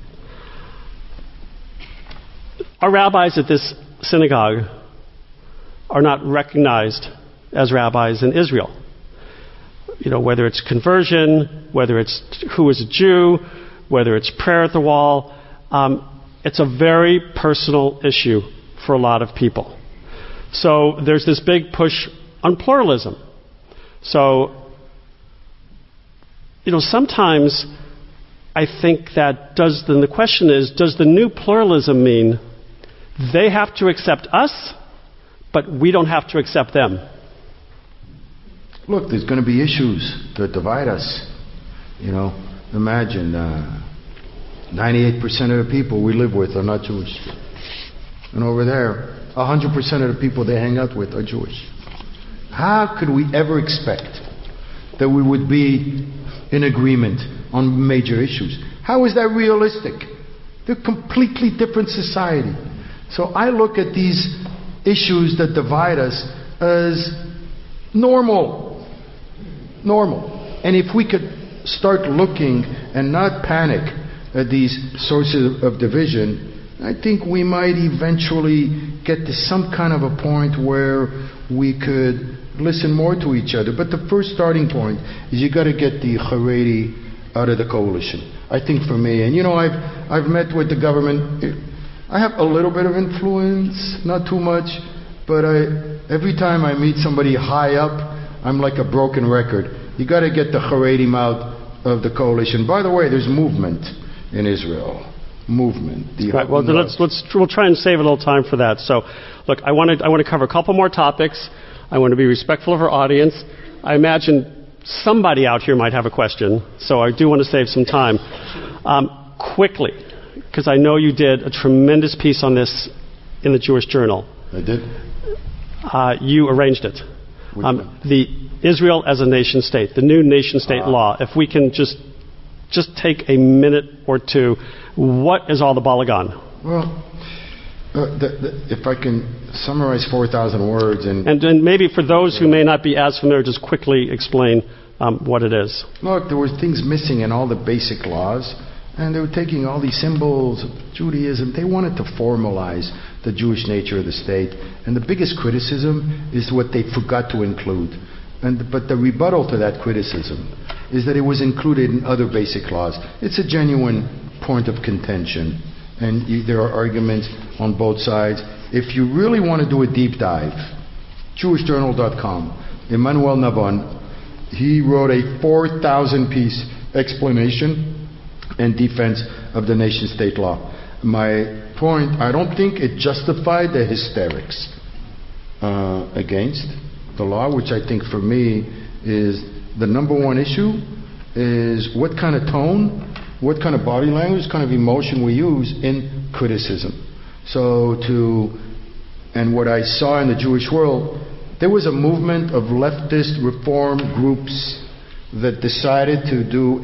Our rabbis at this synagogue are not recognized as rabbis in Israel. You know, whether it's conversion, whether it's who is a Jew, whether it's prayer at the wall, um, it's a very personal issue for a lot of people. So there's this big push on pluralism. So, you know, sometimes I think that does, then the question is, does the new pluralism mean They have to accept us, but we don't have to accept them. Look, there's going to be issues that divide us. You know, imagine uh, ninety-eight percent of the people we live with are not Jewish. And over there, one hundred percent of the people they hang out with are Jewish. How could we ever expect that we would be in agreement on major issues? How is that realistic? They're completely different society. So I look at these issues that divide us as normal. Normal. And if we could start looking and not panic at these sources of division, I think we might eventually get to some kind of a point where we could listen more to each other. But the first starting point is you got to get the Haredi out of the coalition. I think for me, and you know, I've I've met with the government. I have a little bit of influence, not too much, but I every time I meet somebody high up, I'm like a broken record. You got to get the Haredim out of the coalition. By the way, there's movement in Israel. Movement. The right. Well, let's let's we'll try and save a little time for that. So, look, I want to I want to cover a couple more topics. I want to be respectful of our audience. I imagine somebody out here might have a question, so I do want to save some time. Um, quickly, because I know you did a tremendous piece on this in the Jewish Journal. I did. Uh, you arranged it. Um, the Israel as a nation state, the new nation state uh, law. If we can just just take a minute or two, what is all the balagan? Well, uh, the, the, if I can summarize four thousand words and... and... And maybe for those who may not be as familiar, just quickly explain um, what it is. Look, there were things missing in all the basic laws, and they were taking all these symbols of Judaism. They wanted to formalize the Jewish nature of the state. And the biggest criticism is what they forgot to include. And, but the rebuttal to that criticism is that it was included in other basic laws. It's a genuine point of contention. And you, there are arguments on both sides. If you really want to do a deep dive, Jewish Journal dot com, Emmanuel Navon, he wrote a four thousand piece explanation and defense of the nation-state law. My point, I don't think it justified the hysterics uh, against the law, which I think for me is the number one issue, is what kind of tone, what kind of body language, kind of emotion we use in criticism. So to, and what I saw in the Jewish world, there was a movement of leftist reform groups that decided to do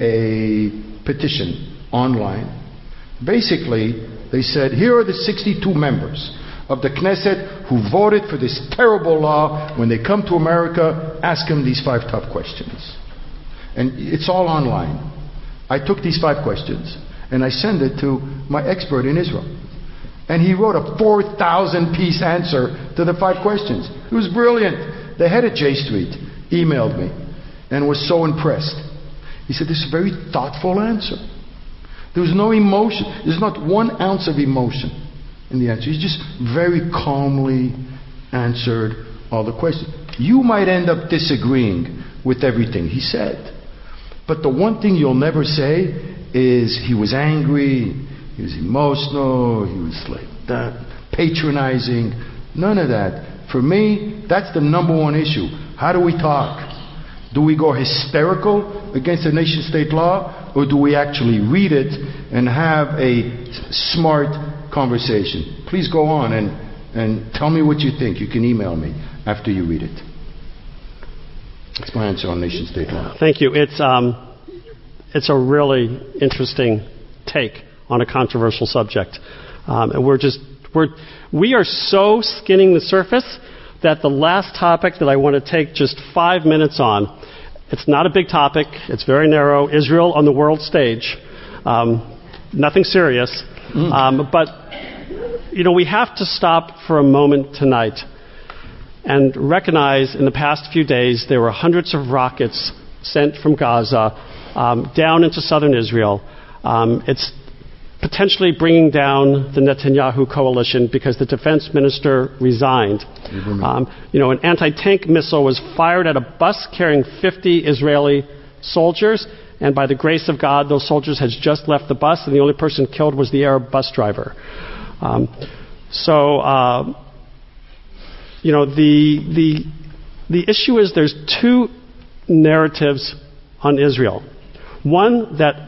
a petition online. Basically, they said, here are the sixty-two members of the Knesset who voted for this terrible law. When they come to America, ask them these five tough questions. And it's all online. I took these five questions and I sent it to my expert in Israel. And he wrote a four thousand piece answer to the five questions. It was brilliant. The head of J Street emailed me and was so impressed. He said, this is a very thoughtful answer. There was no emotion. There's not one ounce of emotion in the answer. He just very calmly answered all the questions. You might end up disagreeing with everything he said. But the one thing you'll never say is he was angry, he was emotional, he was like that, patronizing. None of that. For me, that's the number one issue. How do we talk? Do we go hysterical against the nation-state law, or do we actually read it and have a smart conversation? Please go on and, and tell me what you think. You can email me after you read it. That's my answer on nation-state law. Thank you. It's um, it's a really interesting take on a controversial subject, um, and we're just we're we are so skinning the surface that the last topic that I want to take just five minutes on, it's not a big topic, it's very narrow, Israel on the world stage, um, nothing serious, mm. um, but you know, we have to stop for a moment tonight and recognize in the past few days there were hundreds of rockets sent from Gaza um, down into southern Israel. Um, it's potentially bringing down the Netanyahu coalition because the defense minister resigned. Mm-hmm. Um, you know, an anti-tank missile was fired at a bus carrying fifty Israeli soldiers, and by the grace of God, those soldiers had just left the bus, and the only person killed was the Arab bus driver. Um, So, uh, you know, the, the, the issue is there's two narratives on Israel. One, that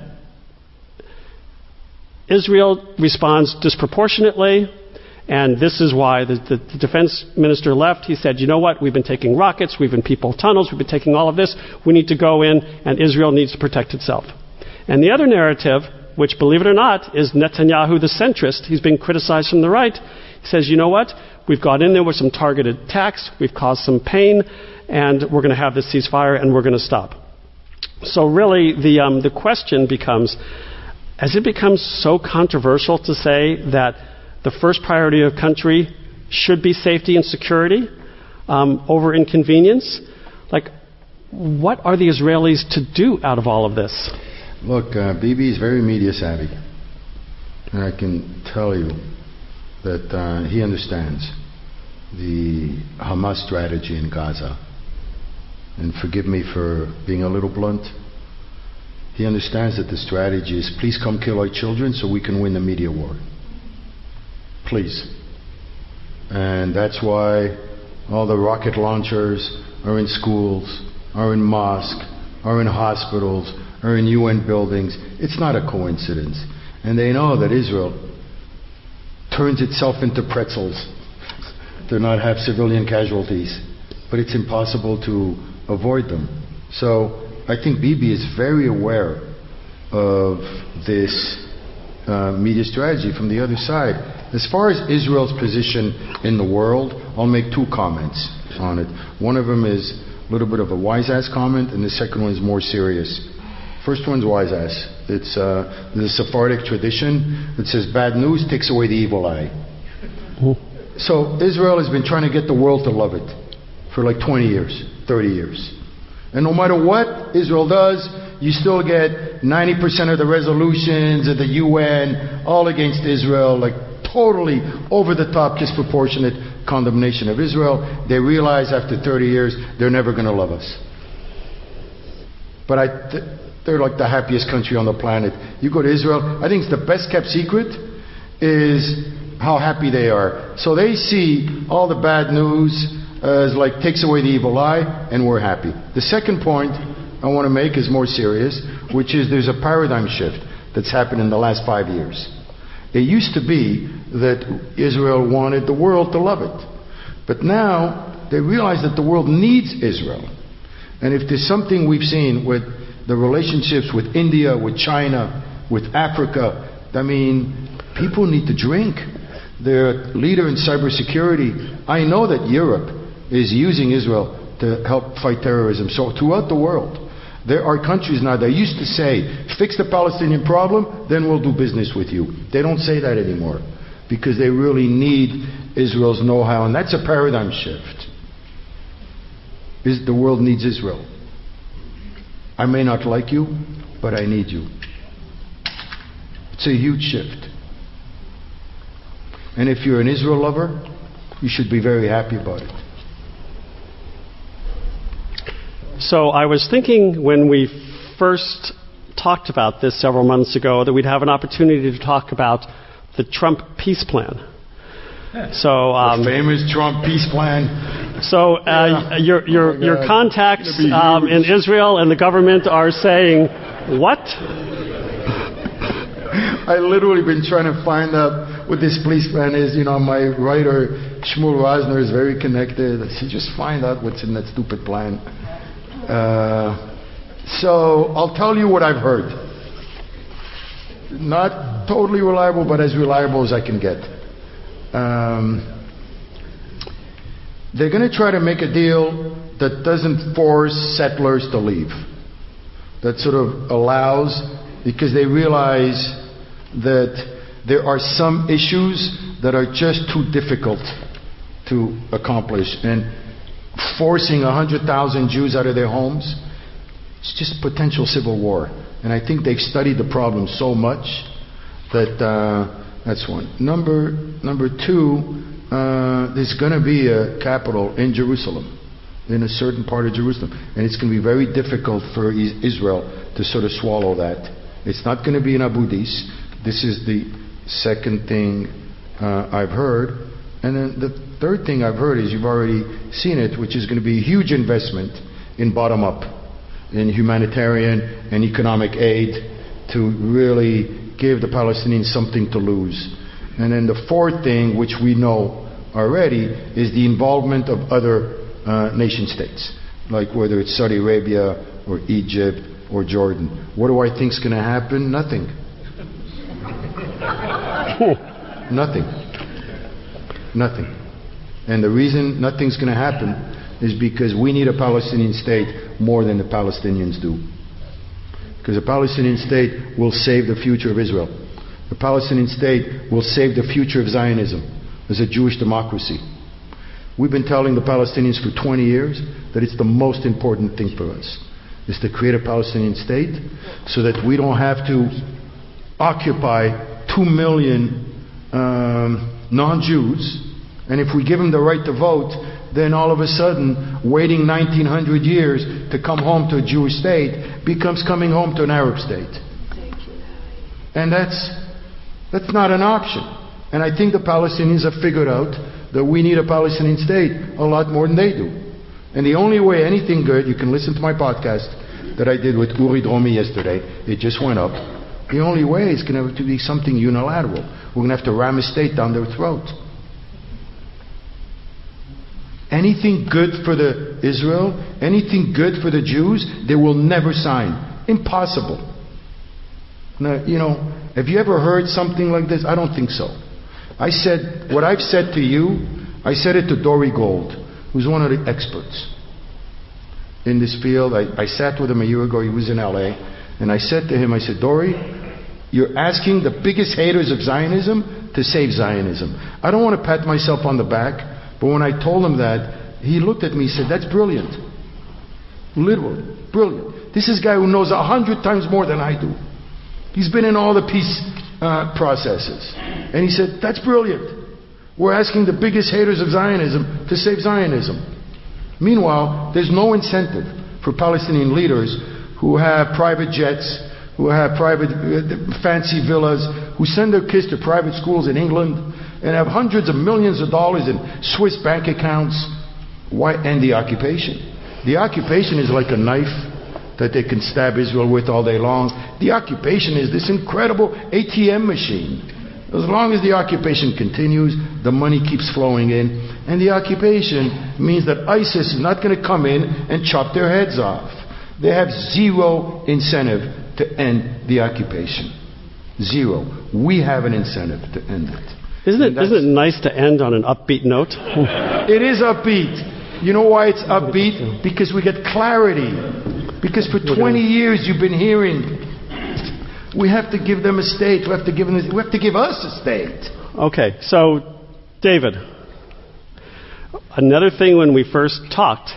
Israel responds disproportionately, and this is why the, the, the defense minister left. He said, you know what, we've been taking rockets, we've been people tunnels, we've been taking all of this, we need to go in, and Israel needs to protect itself. And the other narrative, which, believe it or not, is Netanyahu the centrist. He's being criticized from the right. He says, you know what, we've got in there with some targeted attacks, we've caused some pain, and we're going to have this ceasefire, and we're going to stop. So really, the, um, the question becomes, has it become so controversial to say that the first priority of a country should be safety and security um, over inconvenience? Like, what are the Israelis to do out of all of this? Look, uh, Bibi is very media savvy. And I can tell you that uh, he understands the Hamas strategy in Gaza. And forgive me for being a little blunt. He understands that the strategy is, please come kill our children so we can win the media war. Please. And that's why all the rocket launchers are in schools, are in mosques, are in hospitals, are in U N buildings. It's not a coincidence. And they know that Israel turns itself into pretzels to not have civilian casualties. But it's impossible to avoid them. So I think Bibi is very aware of this uh, media strategy from the other side. As far as Israel's position in the world, I'll make two comments on it. One of them is a little bit of a wise-ass comment, and the second one is more serious. First one's wise-ass. It's uh, the Sephardic tradition that says bad news takes away the evil eye. So Israel has been trying to get the world to love it for like twenty years, thirty years. And no matter what Israel does, you still get ninety percent of the resolutions of the U N all against Israel, like totally over the top, disproportionate condemnation of Israel. They realize after thirty years, they're never going to love us. But I, th- they're like the happiest country on the planet. You go to Israel, I think it's the best kept secret is how happy they are. So they see all the bad news as like takes away the evil eye, and we're happy. The second point I want to make is more serious, which is there's a paradigm shift that's happened in the last five years. It used to be that Israel wanted the world to love it. But now they realize that the world needs Israel. And if there's something we've seen with the relationships with India, with China, with Africa, I mean, people need to drink. Their leader in cybersecurity, I know that Europe is using Israel to help fight terrorism. So throughout the world, there are countries now that used to say, fix the Palestinian problem, then we'll do business with you. They don't say that anymore because they really need Israel's know-how, and that's a paradigm shift. Is the world needs Israel. I may not like you, but I need you. It's a huge shift. And if you're an Israel lover, you should be very happy about it. So I was thinking when we first talked about this several months ago that we'd have an opportunity to talk about the Trump peace plan. So um, the famous Trump peace plan. So uh, yeah. your your oh your contacts um, in Israel and the government are saying what? I literally been trying to find out what this peace plan is. You know, my writer Shmuel Rosner is very connected. I said, just find out what's in that stupid plan. Uh, so I'll tell you what I've heard. Not totally reliable, but as reliable as I can get. Um, they're going to try to make a deal that doesn't force settlers to leave. That sort of allows, because they realize that there are some issues that are just too difficult to accomplish. And forcing one hundred thousand Jews out of their homes, it's just potential civil war. And I think they've studied the problem so much that uh, that's one. Number number two, uh, there's going to be a capital in Jerusalem, in a certain part of Jerusalem. And it's going to be very difficult for Israel to sort of swallow that. It's not going to be in Abu Dis. This is the second thing uh, I've heard. And then the third thing I've heard is you've already seen it, which is going to be a huge investment in bottom-up, in humanitarian and economic aid to really give the Palestinians something to lose. And then the fourth thing, which we know already, is the involvement of other uh, nation states, like whether it's Saudi Arabia or Egypt or Jordan. What do I think is going to happen? Nothing. Nothing. Nothing. And the reason nothing's going to happen is because we need a Palestinian state more than the Palestinians do. Because a Palestinian state will save the future of Israel. The Palestinian state will save the future of Zionism as a Jewish democracy. We've been telling the Palestinians for twenty years that it's the most important thing for us, is to create a Palestinian state so that we don't have to occupy two million um, non-Jews, and if we give them the right to vote, then all of a sudden, waiting nineteen hundred years to come home to a Jewish state becomes coming home to an Arab state. And that's, that's not an option. And I think the Palestinians have figured out that we need a Palestinian state a lot more than they do. And the only way anything good, you can listen to my podcast that I did with Uri Dromi yesterday, it just went up. The only way is going to have to be something unilateral. We're going to have to ram a state down their throat. Anything good for the Israel, anything good for the Jews, they will never sign. Impossible. Now, you know, have you ever heard something like this? I don't think so. I said, what I've said to you, I said it to Dory Gold, who's one of the experts in this field. I, I sat with him a year ago, he was in L A, and I said to him, I said, Dory, you're asking the biggest haters of Zionism to save Zionism. I don't want to pat myself on the back, but when I told him that, he looked at me and said, that's brilliant. Literally, brilliant. This is a guy who knows a hundred times more than I do. He's been in all the peace uh, processes. And he said, that's brilliant. We're asking the biggest haters of Zionism to save Zionism. Meanwhile, there's no incentive for Palestinian leaders who have private jets, who have private uh, fancy villas, who send their kids to private schools in England, and have hundreds of millions of dollars in Swiss bank accounts. Why? And the occupation. The occupation is like a knife that they can stab Israel with all day long. The occupation is this incredible A T M machine. As long as the occupation continues, the money keeps flowing in. And the occupation means that ISIS is not going to come in and chop their heads off. They have zero incentive to end the occupation. Zero. We have an incentive to end it. Isn't it, isn't it nice to end on an upbeat note? It is upbeat. You know why it's upbeat? Because we get clarity. Because for twenty years you've been hearing, we have to give them a state. We have to give them. We have to give us a state. Okay, so David, another thing when we first talked,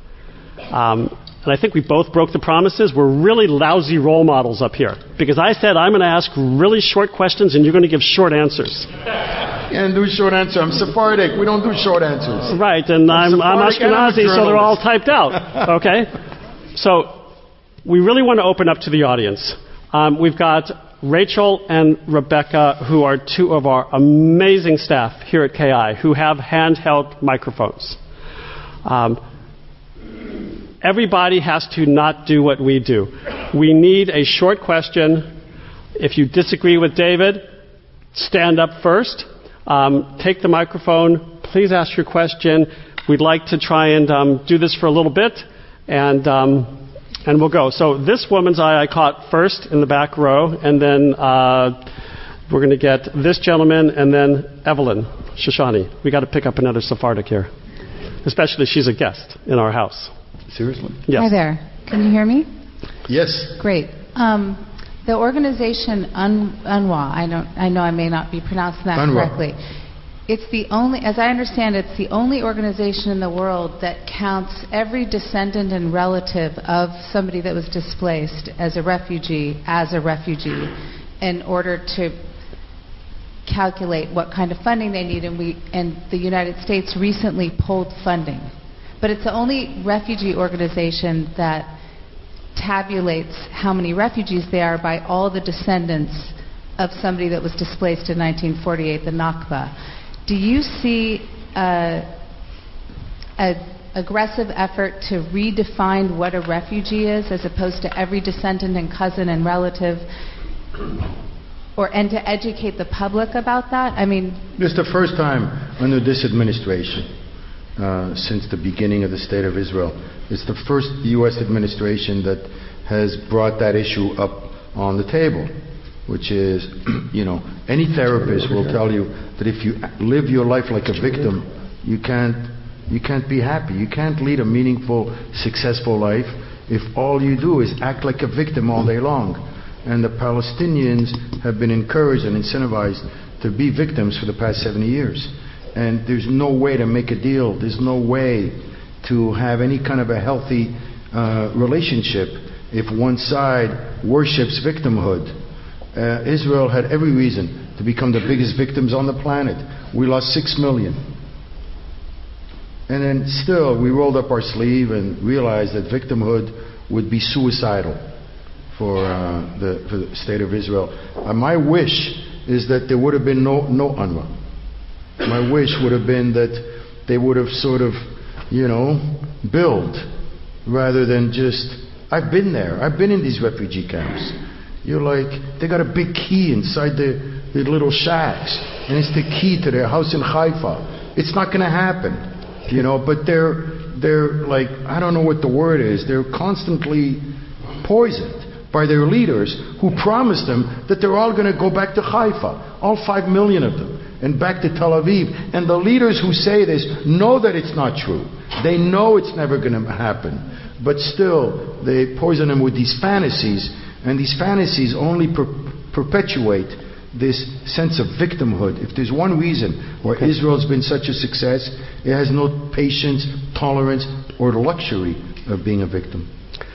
um, and I think we both broke the promises, we're really lousy role models up here. Because I said I'm going to ask really short questions and you're going to give short answers. And do short answer. I'm Sephardic. We don't do short answers. Right, and I'm, I'm, I'm Ashkenazi, so they're all typed out. Okay? So we really want to open up to the audience. Um, we've got Rachel and Rebecca, who are two of our amazing staff here at K I, who have handheld microphones. Um, everybody has to not do what we do. We need a short question. If you disagree with David, stand up first. Um, take the microphone. Please ask your question. We'd like to try and um, do this for a little bit, and um, and we'll go. So this woman's eye I caught first in the back row, and then uh, we're going to get this gentleman, and then Evelyn Shoshani. We got to pick up another Sephardic here, especially she's a guest in our house. Seriously? Yes. Hi there. Can you hear me? Yes. Great. Um, the organization Un- UNRWA, I don't, I know I may not be pronouncing that UNRWA. correctly. It's the only, as I understand it, it's the only organization in the world that counts every descendant and relative of somebody that was displaced as a refugee as a refugee in order to calculate what kind of funding they need. And we, and the United States recently pulled funding. But it's the only refugee organization that tabulates how many refugees there are by all the descendants of somebody that was displaced in nineteen forty-eight, the Nakba. Do you see uh, a aggressive effort to redefine what a refugee is, as opposed to every descendant and cousin and relative, or and to educate the public about that? I mean, it's the first time under this administration, uh, since the beginning of the State of Israel, it's the first U S administration that has brought that issue up on the table, which is, you know, any therapist will tell you that if you live your life like a victim, you can't You can't be happy. You can't lead a meaningful, successful life if all you do is act like a victim all day long. And the Palestinians have been encouraged and incentivized to be victims for the past seventy years. And there's no way to make a deal. There's no way to have any kind of a healthy uh, relationship if one side worships victimhood. Uh, Israel had every reason to become the biggest victims on the planet. We lost six million. And then still, we rolled up our sleeve and realized that victimhood would be suicidal for, uh, the, for the State of Israel. Uh, my wish is that there would have been no, no UNRWA. My wish would have been that they would have sort of, you know, build rather than just... I've been there. I've been in these refugee camps. You're like, they got a big key inside the, the little shacks, and it's the key to their house in Haifa. It's not going to happen. You know, but they're, they're like, I don't know what the word is, they're constantly poisoned by their leaders who promised them that they're all going to go back to Haifa, all five million of them, and back to Tel Aviv. And the leaders who say this know that it's not true. They know it's never going to happen. But still, they poison them with these fantasies, and these fantasies only per- perpetuate this sense of victimhood. If there's one reason why okay. Israel's been such a success, it has no patience, tolerance, or the luxury of being a victim.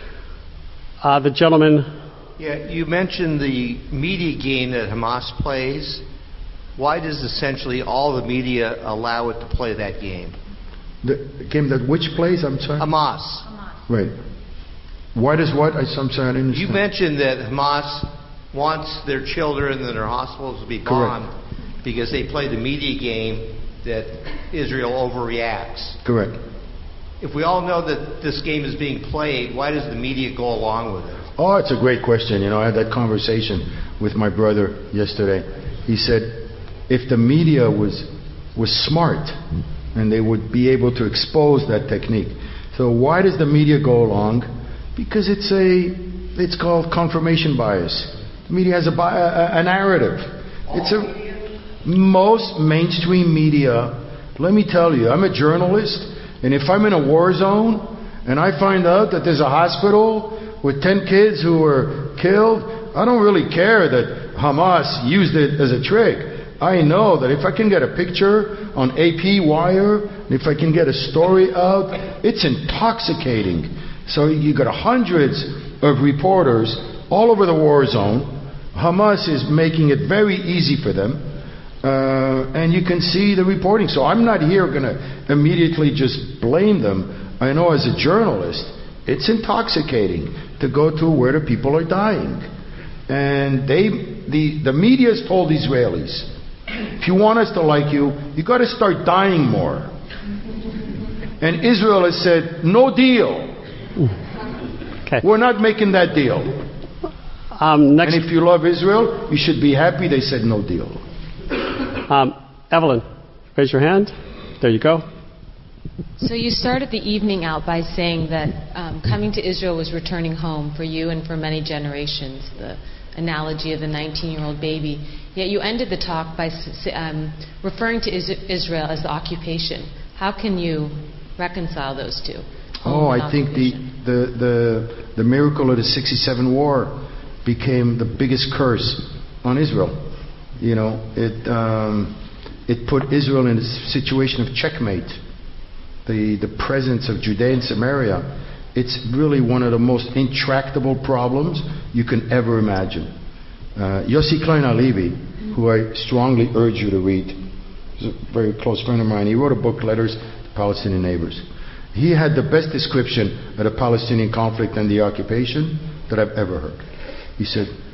Uh, the gentleman... Yeah, you mentioned the media game that Hamas plays. Why does essentially all the media allow it to play that game? The game that which plays? I'm sorry? Hamas. Hamas. Right. Why does what? I, I'm sorry, I didn't understand. You mentioned that Hamas wants their children and their hospitals to be bombed Correct. Because they play the media game that Israel overreacts. Correct. If we all know that this game is being played, why does the media go along with it? Oh, it's a great question. You know, I had that conversation with my brother yesterday. He said, if the media was was smart and they would be able to expose that technique. So why does the media go along? Because it's a it's called confirmation bias. The media has a, a, a narrative. It's a most mainstream media. Let me tell you, I'm a journalist, and if I'm in a war zone and I find out that there's a hospital with ten kids who were killed, I don't really care that Hamas used it as a trick. I know that if I can get a picture on A P Wire, if I can get a story out, it's intoxicating. So you got hundreds of reporters all over the war zone. Hamas is making it very easy for them, uh, and you can see the reporting. So I'm not here going to immediately just blame them. I know as a journalist, it's intoxicating to go to where the people are dying. And they, the, the media has told Israelis, if you want us to like you, you got to start dying more. And Israel has said, no deal. Okay. We're not making that deal. Um, next and if you love Israel, you should be happy they said no deal. Um, Evelyn, raise your hand. There you go. So you started the evening out by saying that um, coming to Israel was returning home for you and for many generations, the analogy of the nineteen-year-old baby. Yet you ended the talk by um, referring to Israel as the occupation. How can you reconcile those two? Oh, I think the, the, the, the miracle of the sixty-seven war became the biggest curse on Israel. You know, it um, it put Israel in a situation of checkmate. The the presence of Judea and Samaria, it's really one of the most intractable problems you can ever imagine. Uh, Yossi Klein Halevi, who I strongly urge you to read, is a very close friend of mine. He wrote a book, Letters to Palestinian Neighbors. He had the best description of the Palestinian conflict and the occupation that I've ever heard. He said,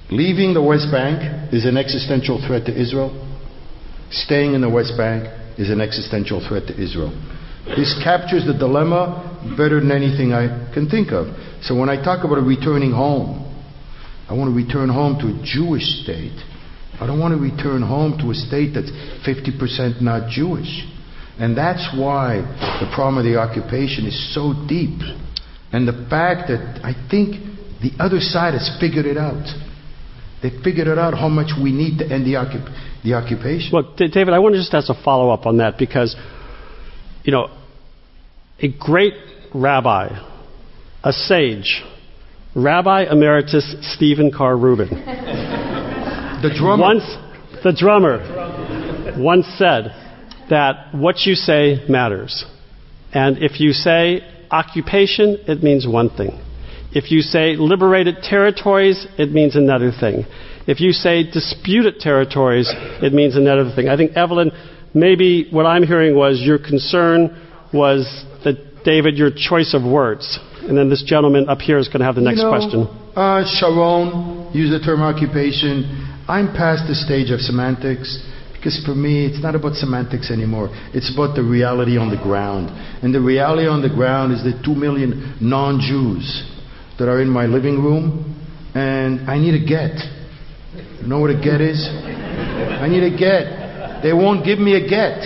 Leaving the West Bank is an existential threat to Israel. Staying in the West Bank is an existential threat to Israel. This captures the dilemma better than anything I can think of. So when I talk about returning home, I want to return home to a Jewish state. I don't want to return home to a state that's fifty percent not Jewish. And that's why the problem of the occupation is so deep. And the fact that I think the other side has figured it out. They figured it out how much we need to end the, occup- the occupation. Well, D- David, I want to just ask a follow-up on that because, you know, a great rabbi, a sage, Rabbi Emeritus Stephen Carr Rubin, the drummer, once, the drummer, once said that what you say matters. And if you say occupation, it means one thing. If you say liberated territories, it means another thing. If you say disputed territories, it means another thing. I think, Evelyn, maybe what I'm hearing was your concern was that, David, your choice of words. And then this gentleman up here is going to have the next you know, question. Uh, Sharon used the term occupation. I'm past the stage of semantics because for me it's not about semantics anymore. It's about the reality on the ground. And the reality on the ground is the two million non-Jews that are in my living room, and I need a get. You know what a get is? I need a get. They won't give me a get.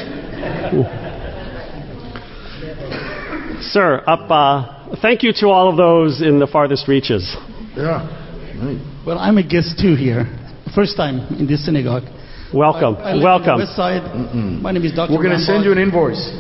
Sir, up. Uh, thank you to all of those in the farthest reaches. Yeah. Right. Well, I'm a guest too here. First time in this synagogue. Welcome. I, I live Welcome. On the west side. Mm-mm. My name is Doctor We're going to send you an invoice.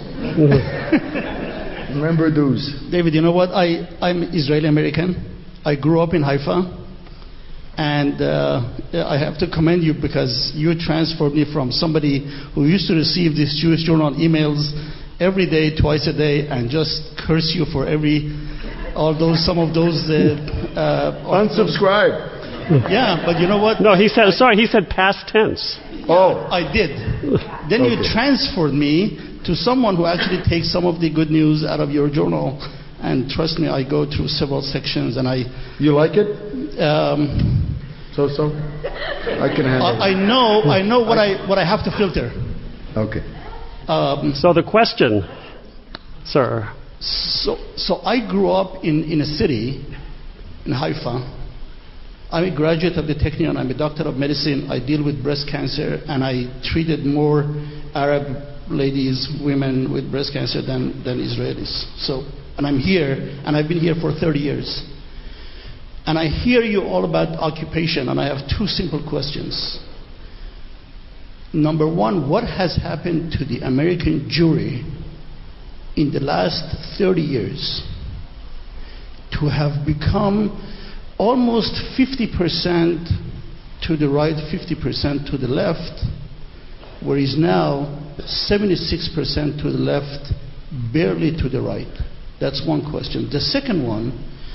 Remember dues. David, you know what? I, I'm Israeli-American. I grew up in Haifa. And uh, I have to commend you because you transferred me from somebody who used to receive these Jewish Journal emails every day, twice a day, and just curse you for every, all those, some of those. Uh, uh, Unsubscribe. Yeah, but you know what? No, he said, sorry, he said past tense. Oh. I did. Then Okay. you transferred me to someone who actually takes some of the good news out of your journal. And trust me, I go through several sections and I... You like it? Um, So, so? I can handle I, I know, I know what I, what I have to filter. Okay. Um, So the question, sir. so, so I grew up in, in a city, in Haifa. I'm a graduate of the Technion. I'm a doctor of medicine. I deal with breast cancer, and I treated more Arab ladies, women with breast cancer than, than Israelis. So, and I'm here, and I've been here for thirty years. And I hear you all about occupation, and I have two simple questions. Number one, what has happened to the American Jewry in the last thirty years to have become almost fifty percent to the right, fifty percent to the left, whereas now seventy-six percent to the left, barely to the right? That's one question. The second one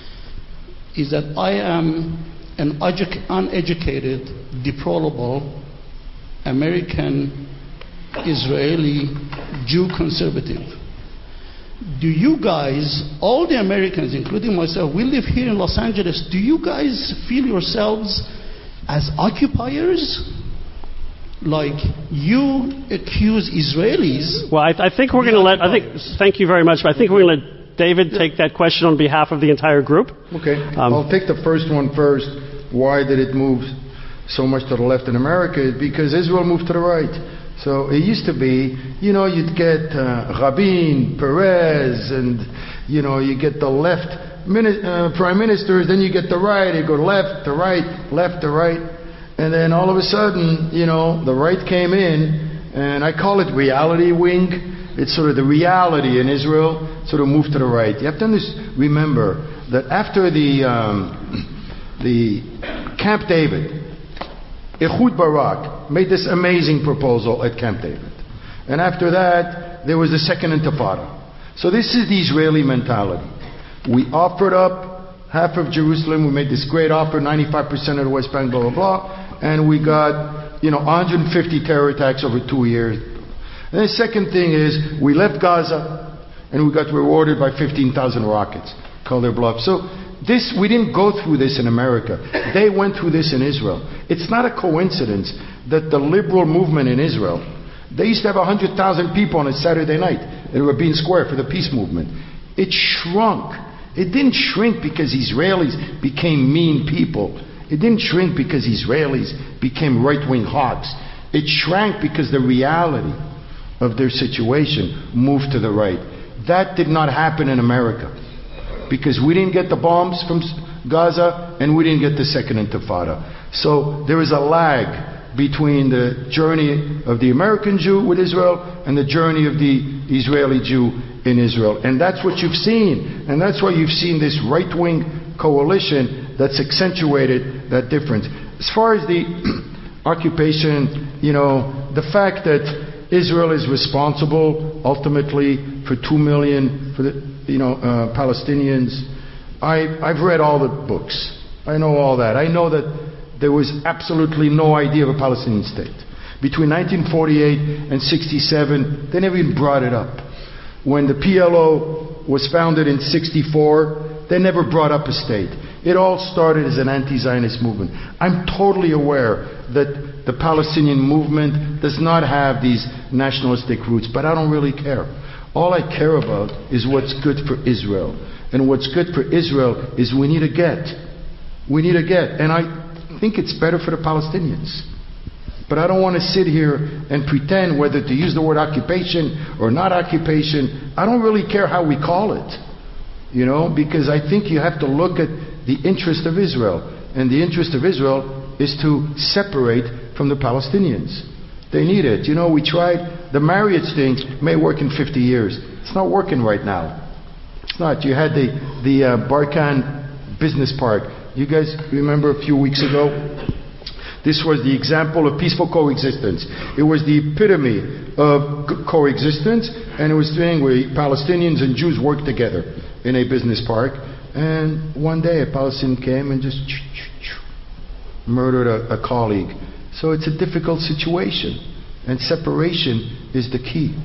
is that I am an edu- uneducated, deplorable American Israeli Jew conservative. Do you guys, all the Americans, including myself, we live here in Los Angeles, do you guys feel yourselves as occupiers? Like you accuse Israelis? Well, I, I think we're going to let, I think, thank you very much, but I think we're going to let David take that question on behalf of the entire group. Okay. Um, I'll take the first one first. Why did it move so much to the left in America? Because Israel moved to the right. So it used to be, you know, you'd get uh, Rabin, Perez, and, you know, you get the left mini- uh, prime ministers, then you get the right, you go left to right, left to right. And then all of a sudden, you know, the right came in, and I call it reality wing. It's sort of the reality in Israel sort of moved to the right. You have to remember that after the um, the Camp David, Ehud Barak made this amazing proposal at Camp David. And after that, there was the Second Intifada. So this is the Israeli mentality. We offered up half of Jerusalem. We made this great offer, ninety-five percent of the West Bank, blah, blah, blah. And we got, you know, one hundred fifty terror attacks over two years. And the second thing is, we left Gaza, and we got rewarded by fifteen thousand rockets. Call their bluff. So this, we didn't go through this in America. They went through this in Israel. It's not a coincidence that the liberal movement in Israel, they used to have one hundred thousand people on a Saturday night in Rabin Square for the peace movement. It shrunk. It didn't shrink because Israelis became mean people. It didn't shrink because Israelis became right-wing hawks. It shrank because the reality of their situation moved to the right. That did not happen in America because we didn't get the bombs from Gaza and we didn't get the second intifada. So there is a lag between the journey of the American Jew with Israel and the journey of the Israeli Jew in Israel. And that's what you've seen. And that's why you've seen this right-wing coalition that's accentuated that difference. As far as the occupation, you know, the fact that Israel is responsible ultimately for two million for the, you know, uh, Palestinians, I, I've read all the books. I know all that. I know that there was absolutely no idea of a Palestinian state. Between nineteen forty-eight and sixty-seven, they never even brought it up. When the P L O was founded in sixty-four, they never brought up a state. It all started as an anti-Zionist movement. I'm totally aware that the Palestinian movement does not have these nationalistic roots, but I don't really care. All I care about is what's good for Israel. And what's good for Israel is we need a get. We need a get. And I think it's better for the Palestinians. But I don't want to sit here and pretend whether to use the word occupation or not occupation. I don't really care how we call it. You know, because I think you have to look at the interest of Israel. And the interest of Israel is to separate from the Palestinians. They need it. You know, we tried, the marriage thing may work in fifty years. It's not working right now. It's not. You had the, the uh, Barkan Business Park. You guys remember a few weeks ago? This was the example of peaceful coexistence. It was the epitome of coexistence, and it was a thing where Palestinians and Jews worked together in a business park. And one day a Palestinian came and just murdered a, a colleague. So it's a difficult situation, and separation is the key.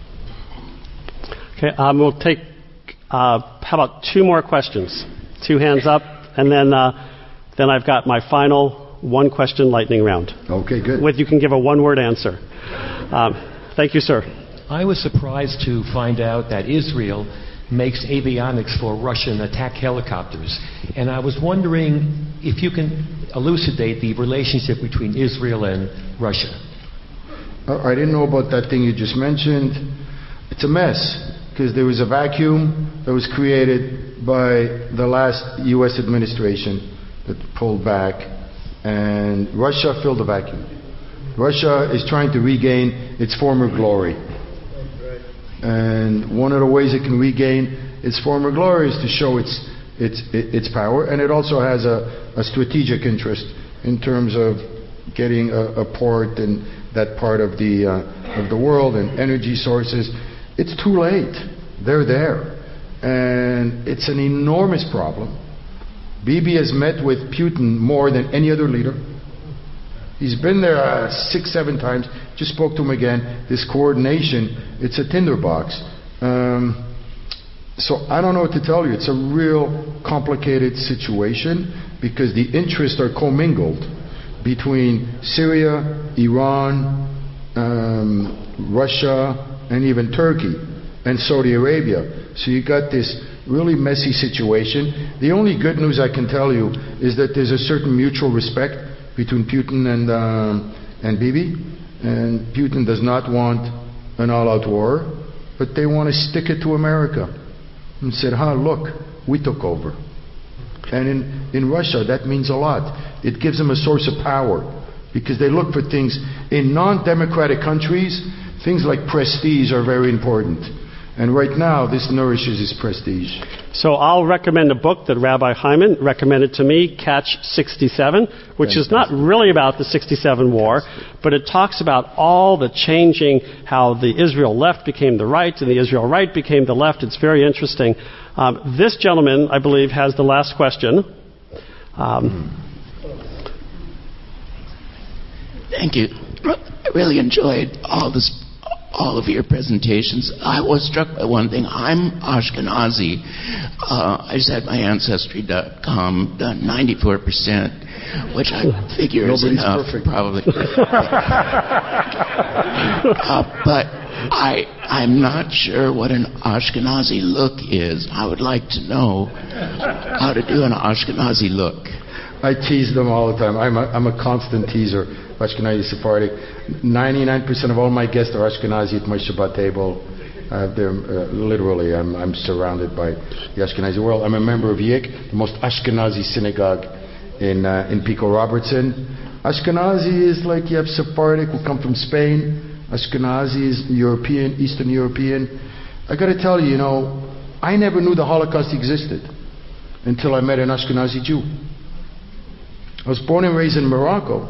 Okay, um, we'll take, uh, how about two more questions? Two hands up, and then uh, then I've got my final one-question lightning round. Okay, good. With you can give a one-word answer. Um, thank you, sir. I was surprised to find out that Israel makes avionics for Russian attack helicopters. And I was wondering if you can elucidate the relationship between Israel and Russia. I didn't know about that thing you just mentioned. It's a mess, because there was a vacuum that was created by the last U S administration that pulled back, and Russia filled the vacuum. Russia is trying to regain its former glory. And one of the ways it can regain its former glory is to show its its its power, and it also has a, a strategic interest in terms of getting a, a port in that part of the uh, of the world and energy sources. It's too late. They're there, and it's an enormous problem. Bibi has met with Putin more than any other leader. He's been there uh, six, seven times. Just spoke to him again. This coordination, it's a tinderbox. Um, so I don't know what to tell you. It's a real complicated situation because the interests are commingled between Syria, Iran, um, Russia, and even Turkey and Saudi Arabia. So you got this really messy situation. The only good news I can tell you is that there's a certain mutual respect between Putin and um, and Bibi, and Putin does not want an all-out war, but they want to stick it to America, and said, "Ha, look, we took over." And in in Russia, that means a lot. It gives them a source of power because they look for things in non-democratic countries. Things like prestige are very important. And right now, this nourishes his prestige. So I'll recommend a book that Rabbi Hyman recommended to me, Catch sixty-seven, which Fantastic. Is not really about the sixty-seven war, but it talks about all the changing, how the Israel left became the right and the Israel right became the left. It's very interesting. Um, this gentleman, I believe, has the last question. Um, Thank you. I really enjoyed all this, all of your presentations. I was struck by one thing. I'm Ashkenazi. Uh, I just had my Ancestry dot com done ninety-four percent, which I figure is Nobody's enough, perfect. probably. uh, but I, I'm not sure what an Ashkenazi look is. I would like to know how to do an Ashkenazi look. I tease them all the time. I'm a, I'm a constant teaser, Ashkenazi Sephardic. ninety-nine percent of all my guests are Ashkenazi at my Shabbat table. Uh, they're, uh, literally, I'm, I'm surrounded by the Ashkenazi world. I'm a member of Y I C, the most Ashkenazi synagogue in, uh, in Pico Robertson. Ashkenazi is like you have Sephardic who come from Spain. Ashkenazi is European, Eastern European. I got to tell you, you know, I never knew the Holocaust existed until I met an Ashkenazi Jew. I was born and raised in Morocco,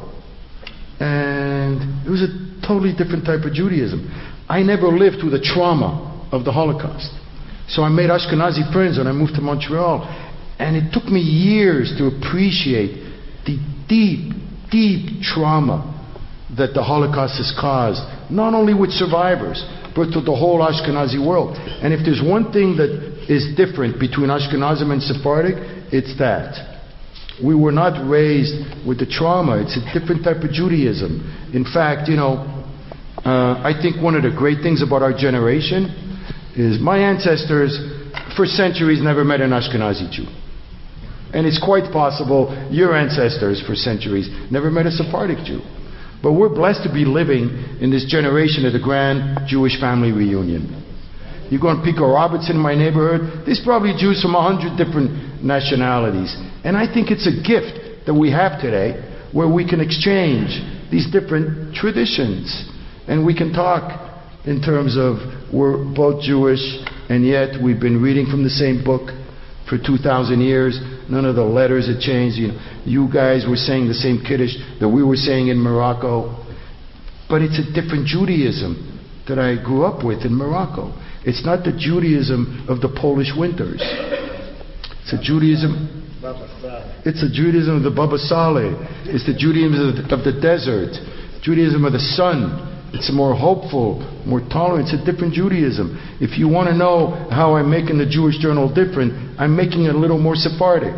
and it was a totally different type of Judaism. I never lived through the trauma of the Holocaust. So I made Ashkenazi friends when I moved to Montreal, and it took me years to appreciate the deep, deep trauma that the Holocaust has caused, not only with survivors, but to the whole Ashkenazi world. And if there's one thing that is different between Ashkenazim and Sephardic, it's that. We were not raised with the trauma. It's a different type of Judaism. In fact, you know, uh, I think one of the great things about our generation is my ancestors, for centuries, never met an Ashkenazi Jew. And it's quite possible your ancestors, for centuries, never met a Sephardic Jew. But we're blessed to be living in this generation of the grand Jewish family reunion. You go on Pico Robertson in my neighborhood, there's probably Jews from a hundred different nationalities. And I think it's a gift that we have today where we can exchange these different traditions. And we can talk in terms of we're both Jewish and yet we've been reading from the same book for two thousand years. None of the letters had changed. You know, you guys were saying the same Kiddush that we were saying in Morocco. But it's a different Judaism that I grew up with in Morocco. It's not the Judaism of the Polish winters. It's a Judaism... It's the Judaism of the Baba Saleh. It's the Judaism of the, of the desert. Judaism of the sun. It's a more hopeful, more tolerant. It's a different Judaism. If you want to know how I'm making the Jewish Journal different, I'm making it a little more Sephardic.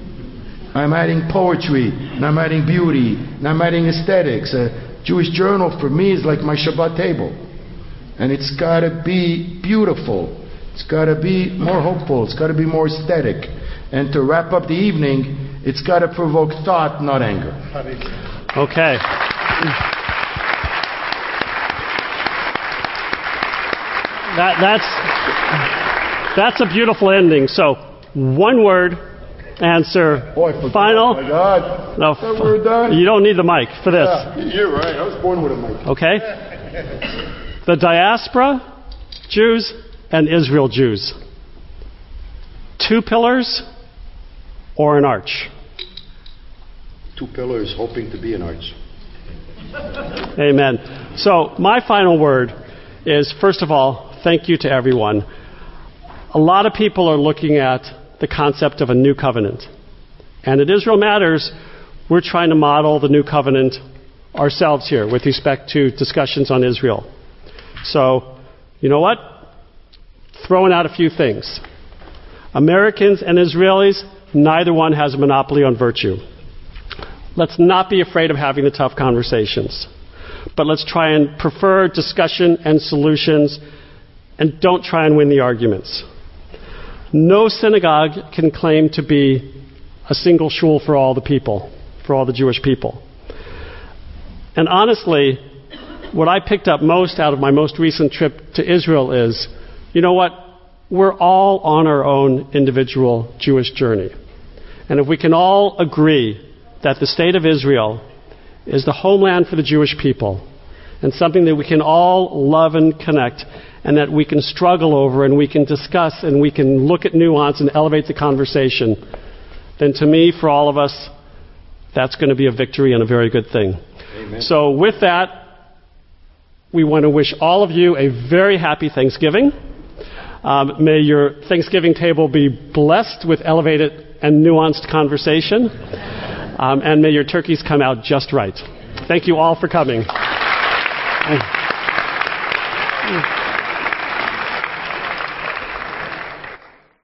I'm adding poetry, and I'm adding beauty, and I'm adding aesthetics. A Jewish Journal for me is like my Shabbat table. And it's got to be beautiful. It's got to be more hopeful. It's got to be more aesthetic. And to wrap up the evening, it's got to provoke thought, not anger. Okay. That, that's, that's a beautiful ending. So, one word, answer, Oh, I forgot. final. Oh my God. No, I thought we were done. You don't need the mic for this. Yeah, you're right. I was born with a mic. Okay? The diaspora Jews and Israel Jews. Two pillars or an arch? Two pillars hoping to be an arch. Amen. So, my final word is, first of all, thank you to everyone. A lot of people are looking at the concept of a new covenant. And at Israel Matters, we're trying to model the new covenant ourselves here with respect to discussions on Israel. So, you know what? Throwing out a few things. Americans and Israelis, neither one has a monopoly on virtue. Let's not be afraid of having the tough conversations. But let's try and prefer discussion and solutions, and don't try and win the arguments. No synagogue can claim to be a single shul for all the people, for all the Jewish people. And honestly, what I picked up most out of my most recent trip to Israel is, you know what? We're all on our own individual Jewish journey. And if we can all agree that the state of Israel is the homeland for the Jewish people, and something that we can all love and connect, and that we can struggle over, and we can discuss, and we can look at nuance and elevate the conversation, then to me, for all of us, that's going to be a victory and a very good thing. Amen. So with that, we want to wish all of you a very happy Thanksgiving. Um, may your Thanksgiving table be blessed with elevated and nuanced conversation. Um, and may your turkeys come out just right. Thank you all for coming.